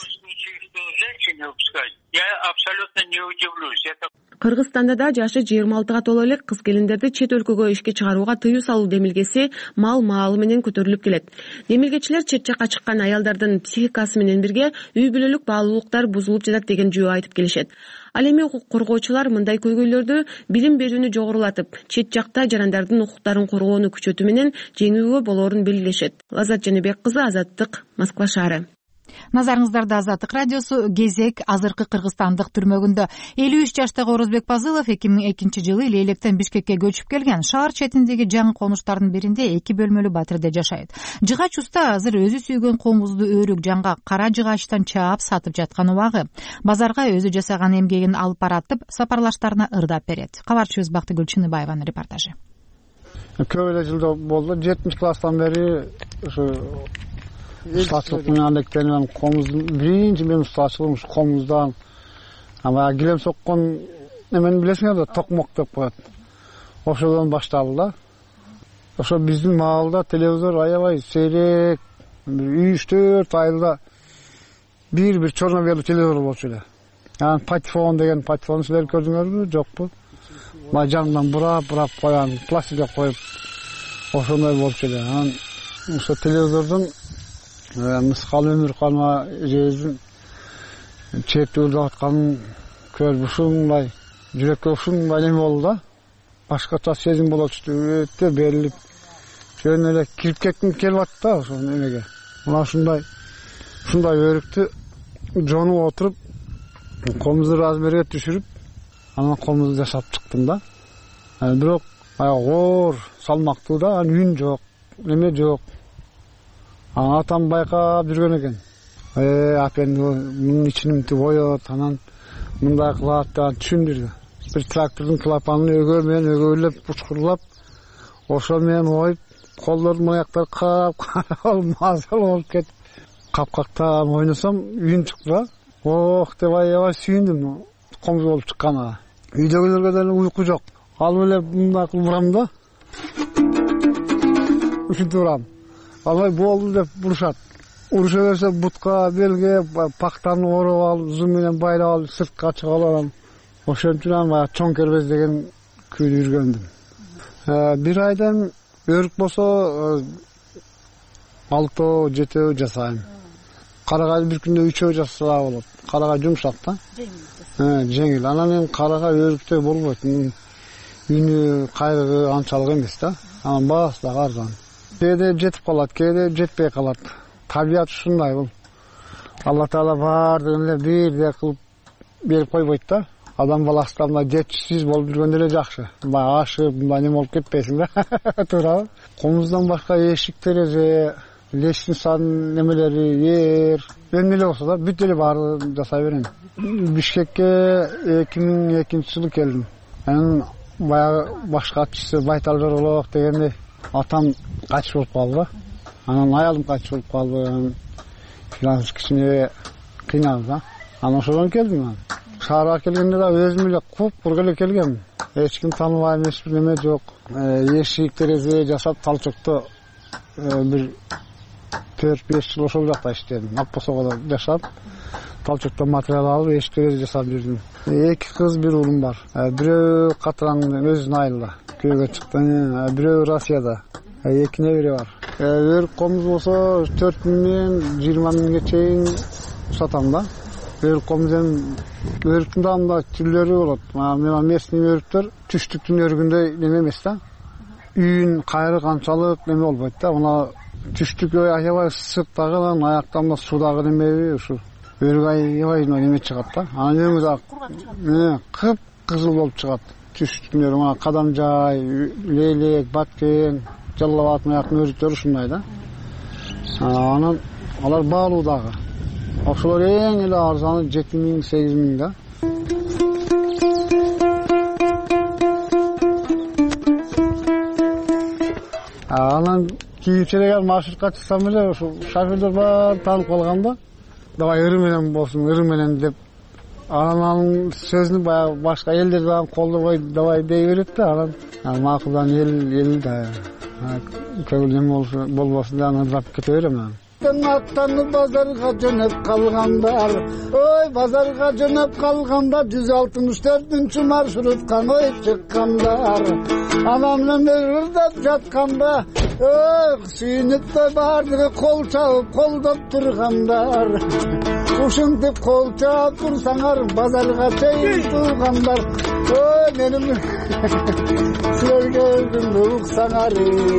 Я абсолютно не удивлюсь. Кыргызстанда да жашы 26-га толо элек кыз келиндерди чет өлкөгө ишке чыгарууга тыюу салуу демилгеси маалы менен көтөрүлүп келет. Демилгечилер чет жака чыккан аялдардын психикасы менен бирге үй бүлөлүк баалуулуктар бузулуп жатат деген жүйө айтып келишет. Ал эми укук коргоочулар мындай көйгөйлөрдү билим берүүнү жогорулатып, чет жакта жарандардын укуктарын коргоону күчөтүү менен жеңүүгө болоорун белгилешет. Лазат Жаныбек кызы, Азаттык, Москва шаары. Назарыңыздарда Азаттык радиосу кезек азыркы кыргызстандык түрмөгүндө 53 жаштагы Орозбек Пазылов 2002-жылы Лейлектен Бишкекке көчүп келген. Шаар четиндеги жаңы конуштардын биринде 2 бөлмөлүү батирде жашайт. Жыгач уста азыр өзү сүйгөн комузду өрүк жаңга кара жыгачтан чаап сатып жаткан убагы. Базарга өзү жасаган эмгегин алып баратып, сапарлаштарына ырдап берет. Кабарчыбыз Бактыгүл Чыныбаеванын репортажы. Көп эле жылда болду. 7 класстан бери ушу ustaçılık menekten komuz birinci men ustaçılığım şu komuzdan ama gilem sokkon hemen bilesiniz da tokmok деп коет. Ошодон башталды да. ошо биздин маалда телевизор аябай сейрек, 3-4 айылда бир черно-белый телевизор болчу эле. Анан патефон деген патефон силер көрдүңөрбү, жокпу? Мына жанынан бурап коюлган, пластикке коюп ошондой болчу эле. Анан ошо телевизордун мыскал өмүр калма эжебиздин чертүүлдүп атканын көрүп ушундай жүрөккө ушундай эме болду да. Башкача сезим болот, өтө берилип, жөн эле кирип кетким келип атты да ошо эмеге. Мына ушундай өрүктү жонуп отуруп, комузду размерге түшүрүп, анан комузду жашап чыктым да. Бирок оор, салмактуу да, анан үн жок, эме жок. Атам байкап жүргөн экен. Апен мунун ичинимди боет, анан мындай кылат деп түшүндүрдү. Бир трактордун клапанын өгөө менен өгөөлөп, учкурлап, ошо менен оюп, колдордун аяктары кап мазал болуп кетип, капкактан ойносом, үн чыкты да. Ох деп аябай сүйүндүм комуз болуп чыкканга. Үйдөгүлөргө деле уйку жок. Алып эле мындай кылып урам да. Ушинтип урам. Албай болду деп урушат. Уруша берсе бутка, белге, пактаны ороп алып, зум менен байлап алып, сыртка чыгып алам. Ошон үчүн анан чоң кербез деген күйдү жүргөндүм. Бир айдан өрүк болсо 6-7 жасайм. Карагай бир күндө 3 жасаса болот. Карагай жумшак да. Жеңил. Анан эми карагай өрүктөй болбойт. Үнү, кайрыгы анчалык эмес да. Анан баасы да арзан. Кээде жетип калат, кээде жетпей калат. Табият ушундай бул. Алла Таала баардыгын эле бирдей кылып берип койбойт да. Адам баласы мындай жетишсиз болуп жүргөндө эле жакшы. Мындай ашып, мындай неме болуп кетпесин да. Туурабы? Комуздан башка эшик, терезе, лестница немелери, эмне эле болсо да бүт эле баарын жасай берем. Бишкекке 2002-жылы келдим. Анан баягы баш катчысы Байтал Жорголов дегенде атам кайтыш болуп калды. Анан аялым кайтыш болуп калды. Финанс кичине кыйналды да. Анан ошодон келдим мен. Шаарга келгенде да өзүм эле куп-кур эле келгем. Эч ким тааныбайм, эч бир неме жок. Эшик, терезе жасап, талчокто бир 4-5 жыл ошол жакта иштедим. Аппосогодо жашап, талчокто материал алып, эшик, терезе жасап жүрдүм. 2 кыз, 1 уулум бар. Бирөө Катыраңдын өзүнүн айылда күйөөгө чыкты, бирөө Россияда. 2 небере бар. Өрүк комуз болсо 4 миңден 20 миңге чейин сатам да. Өрүк комуздун өрүктүн да мындай түрлөрү болот. Мына местный өрүктөр түштүктүн өрүгүндөй неме эмес да. Үн, кайрык анчалык неме болбойт да. Мына түштүк аябай ысык дагы, аякта мына суудагы неме ушу өрүк аябай неме чыгат да. Анан өңү да кып-кызыл болуп чыгат. Түштүктүн өрүгү мына Кадамжай, Лейлек, Баткен, Жалал Абад аяктын өрүктөрү ушундай да. Анан алар баалуу дагы. Ошолор эң эле арзаны 7 миң, 8 миң да. Анан кийинчерээк маршрутка чыксам эле ошо шофёрлор бар таанып калганда, давай ыры менен болсун, ыры менен деп анан сөзүн баягы башка элдер дагы колдобой давай дей берет да. Анан макулдан эл да көңүл эме болбосун деп анан ырдап кете берем. Аттанып базарга жөнөп калгандар, ой базарга жөнөп калганда 164-үнчү маршрутка коюп чыккандар. Анам менен ырдап жатканда, ой сүйүнүп баардыгы кол чабып колдоп тургандар. Ушинтип кол чаап турсаңар базарга чейин тургандар. Ой менин силерге өзүмдү уксаңар.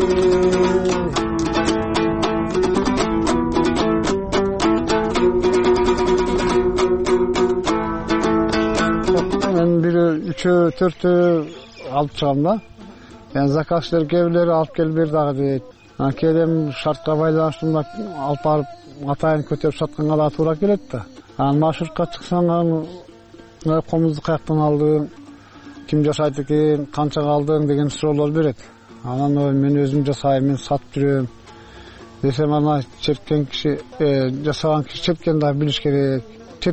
Бир 3-4 алып чыгам да. Заказчылар кээ алып келип бер дагы дейт. Кээде шартка байланыштуу алып барып атайын көтөрүп сатканга да туура келет да. Анан маршрутка чыксаң, комузду каяктан алдың, ким жашайт экен, канчага алдың деген суроолор берет. Анан мен өзүм жасайм, мен сатып жүрөм десем, ана черткен киши, жасаган киши черткен да билиш керек.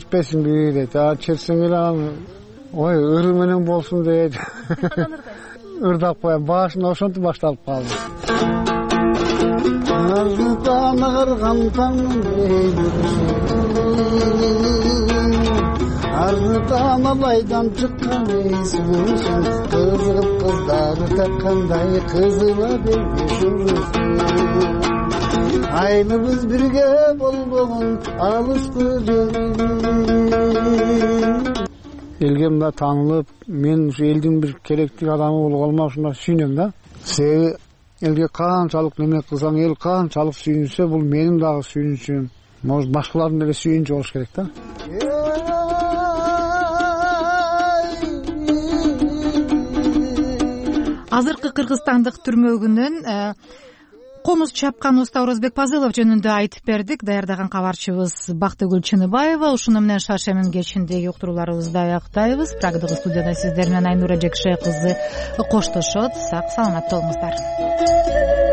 Чертпесиңби дейт. Чертсең эле ой ыры менен болсун дейт. ырдап коем, башында ошентип башталып калды. Арзыдан ырган таңын арзыдан алайдан чыккан эс болсун, кызыгып кыздары таккандай кызыла бербешүбүз. Aynımız birge bolboğun alış gözüm. Elge mында tanılıp, men şu eldin bir kerekli adamı bolup almashına sүйнөм да. Себеби элге канчалык неме кылсаң, эл канчалык сүйүнсө, бул менин дагы сүйүнүчүм. Может, башкалардын деле сүйүнүчү болуш керек да. Азыркы кыргызстандык түрмөгүнөн комуз чапкан уста Орозбек Пазылов жөнүндө айтып бердик. Даярдаган кабарчыбыз Бактыгүл Чыныбаева. Ушуну менен Шаршемин кечиндеги уктурууларыбызды аяктайбыз. Прагдагы студияда сиздер менен Айнура Жекшей кызы коштошот. Сак саламатта болуңуздар.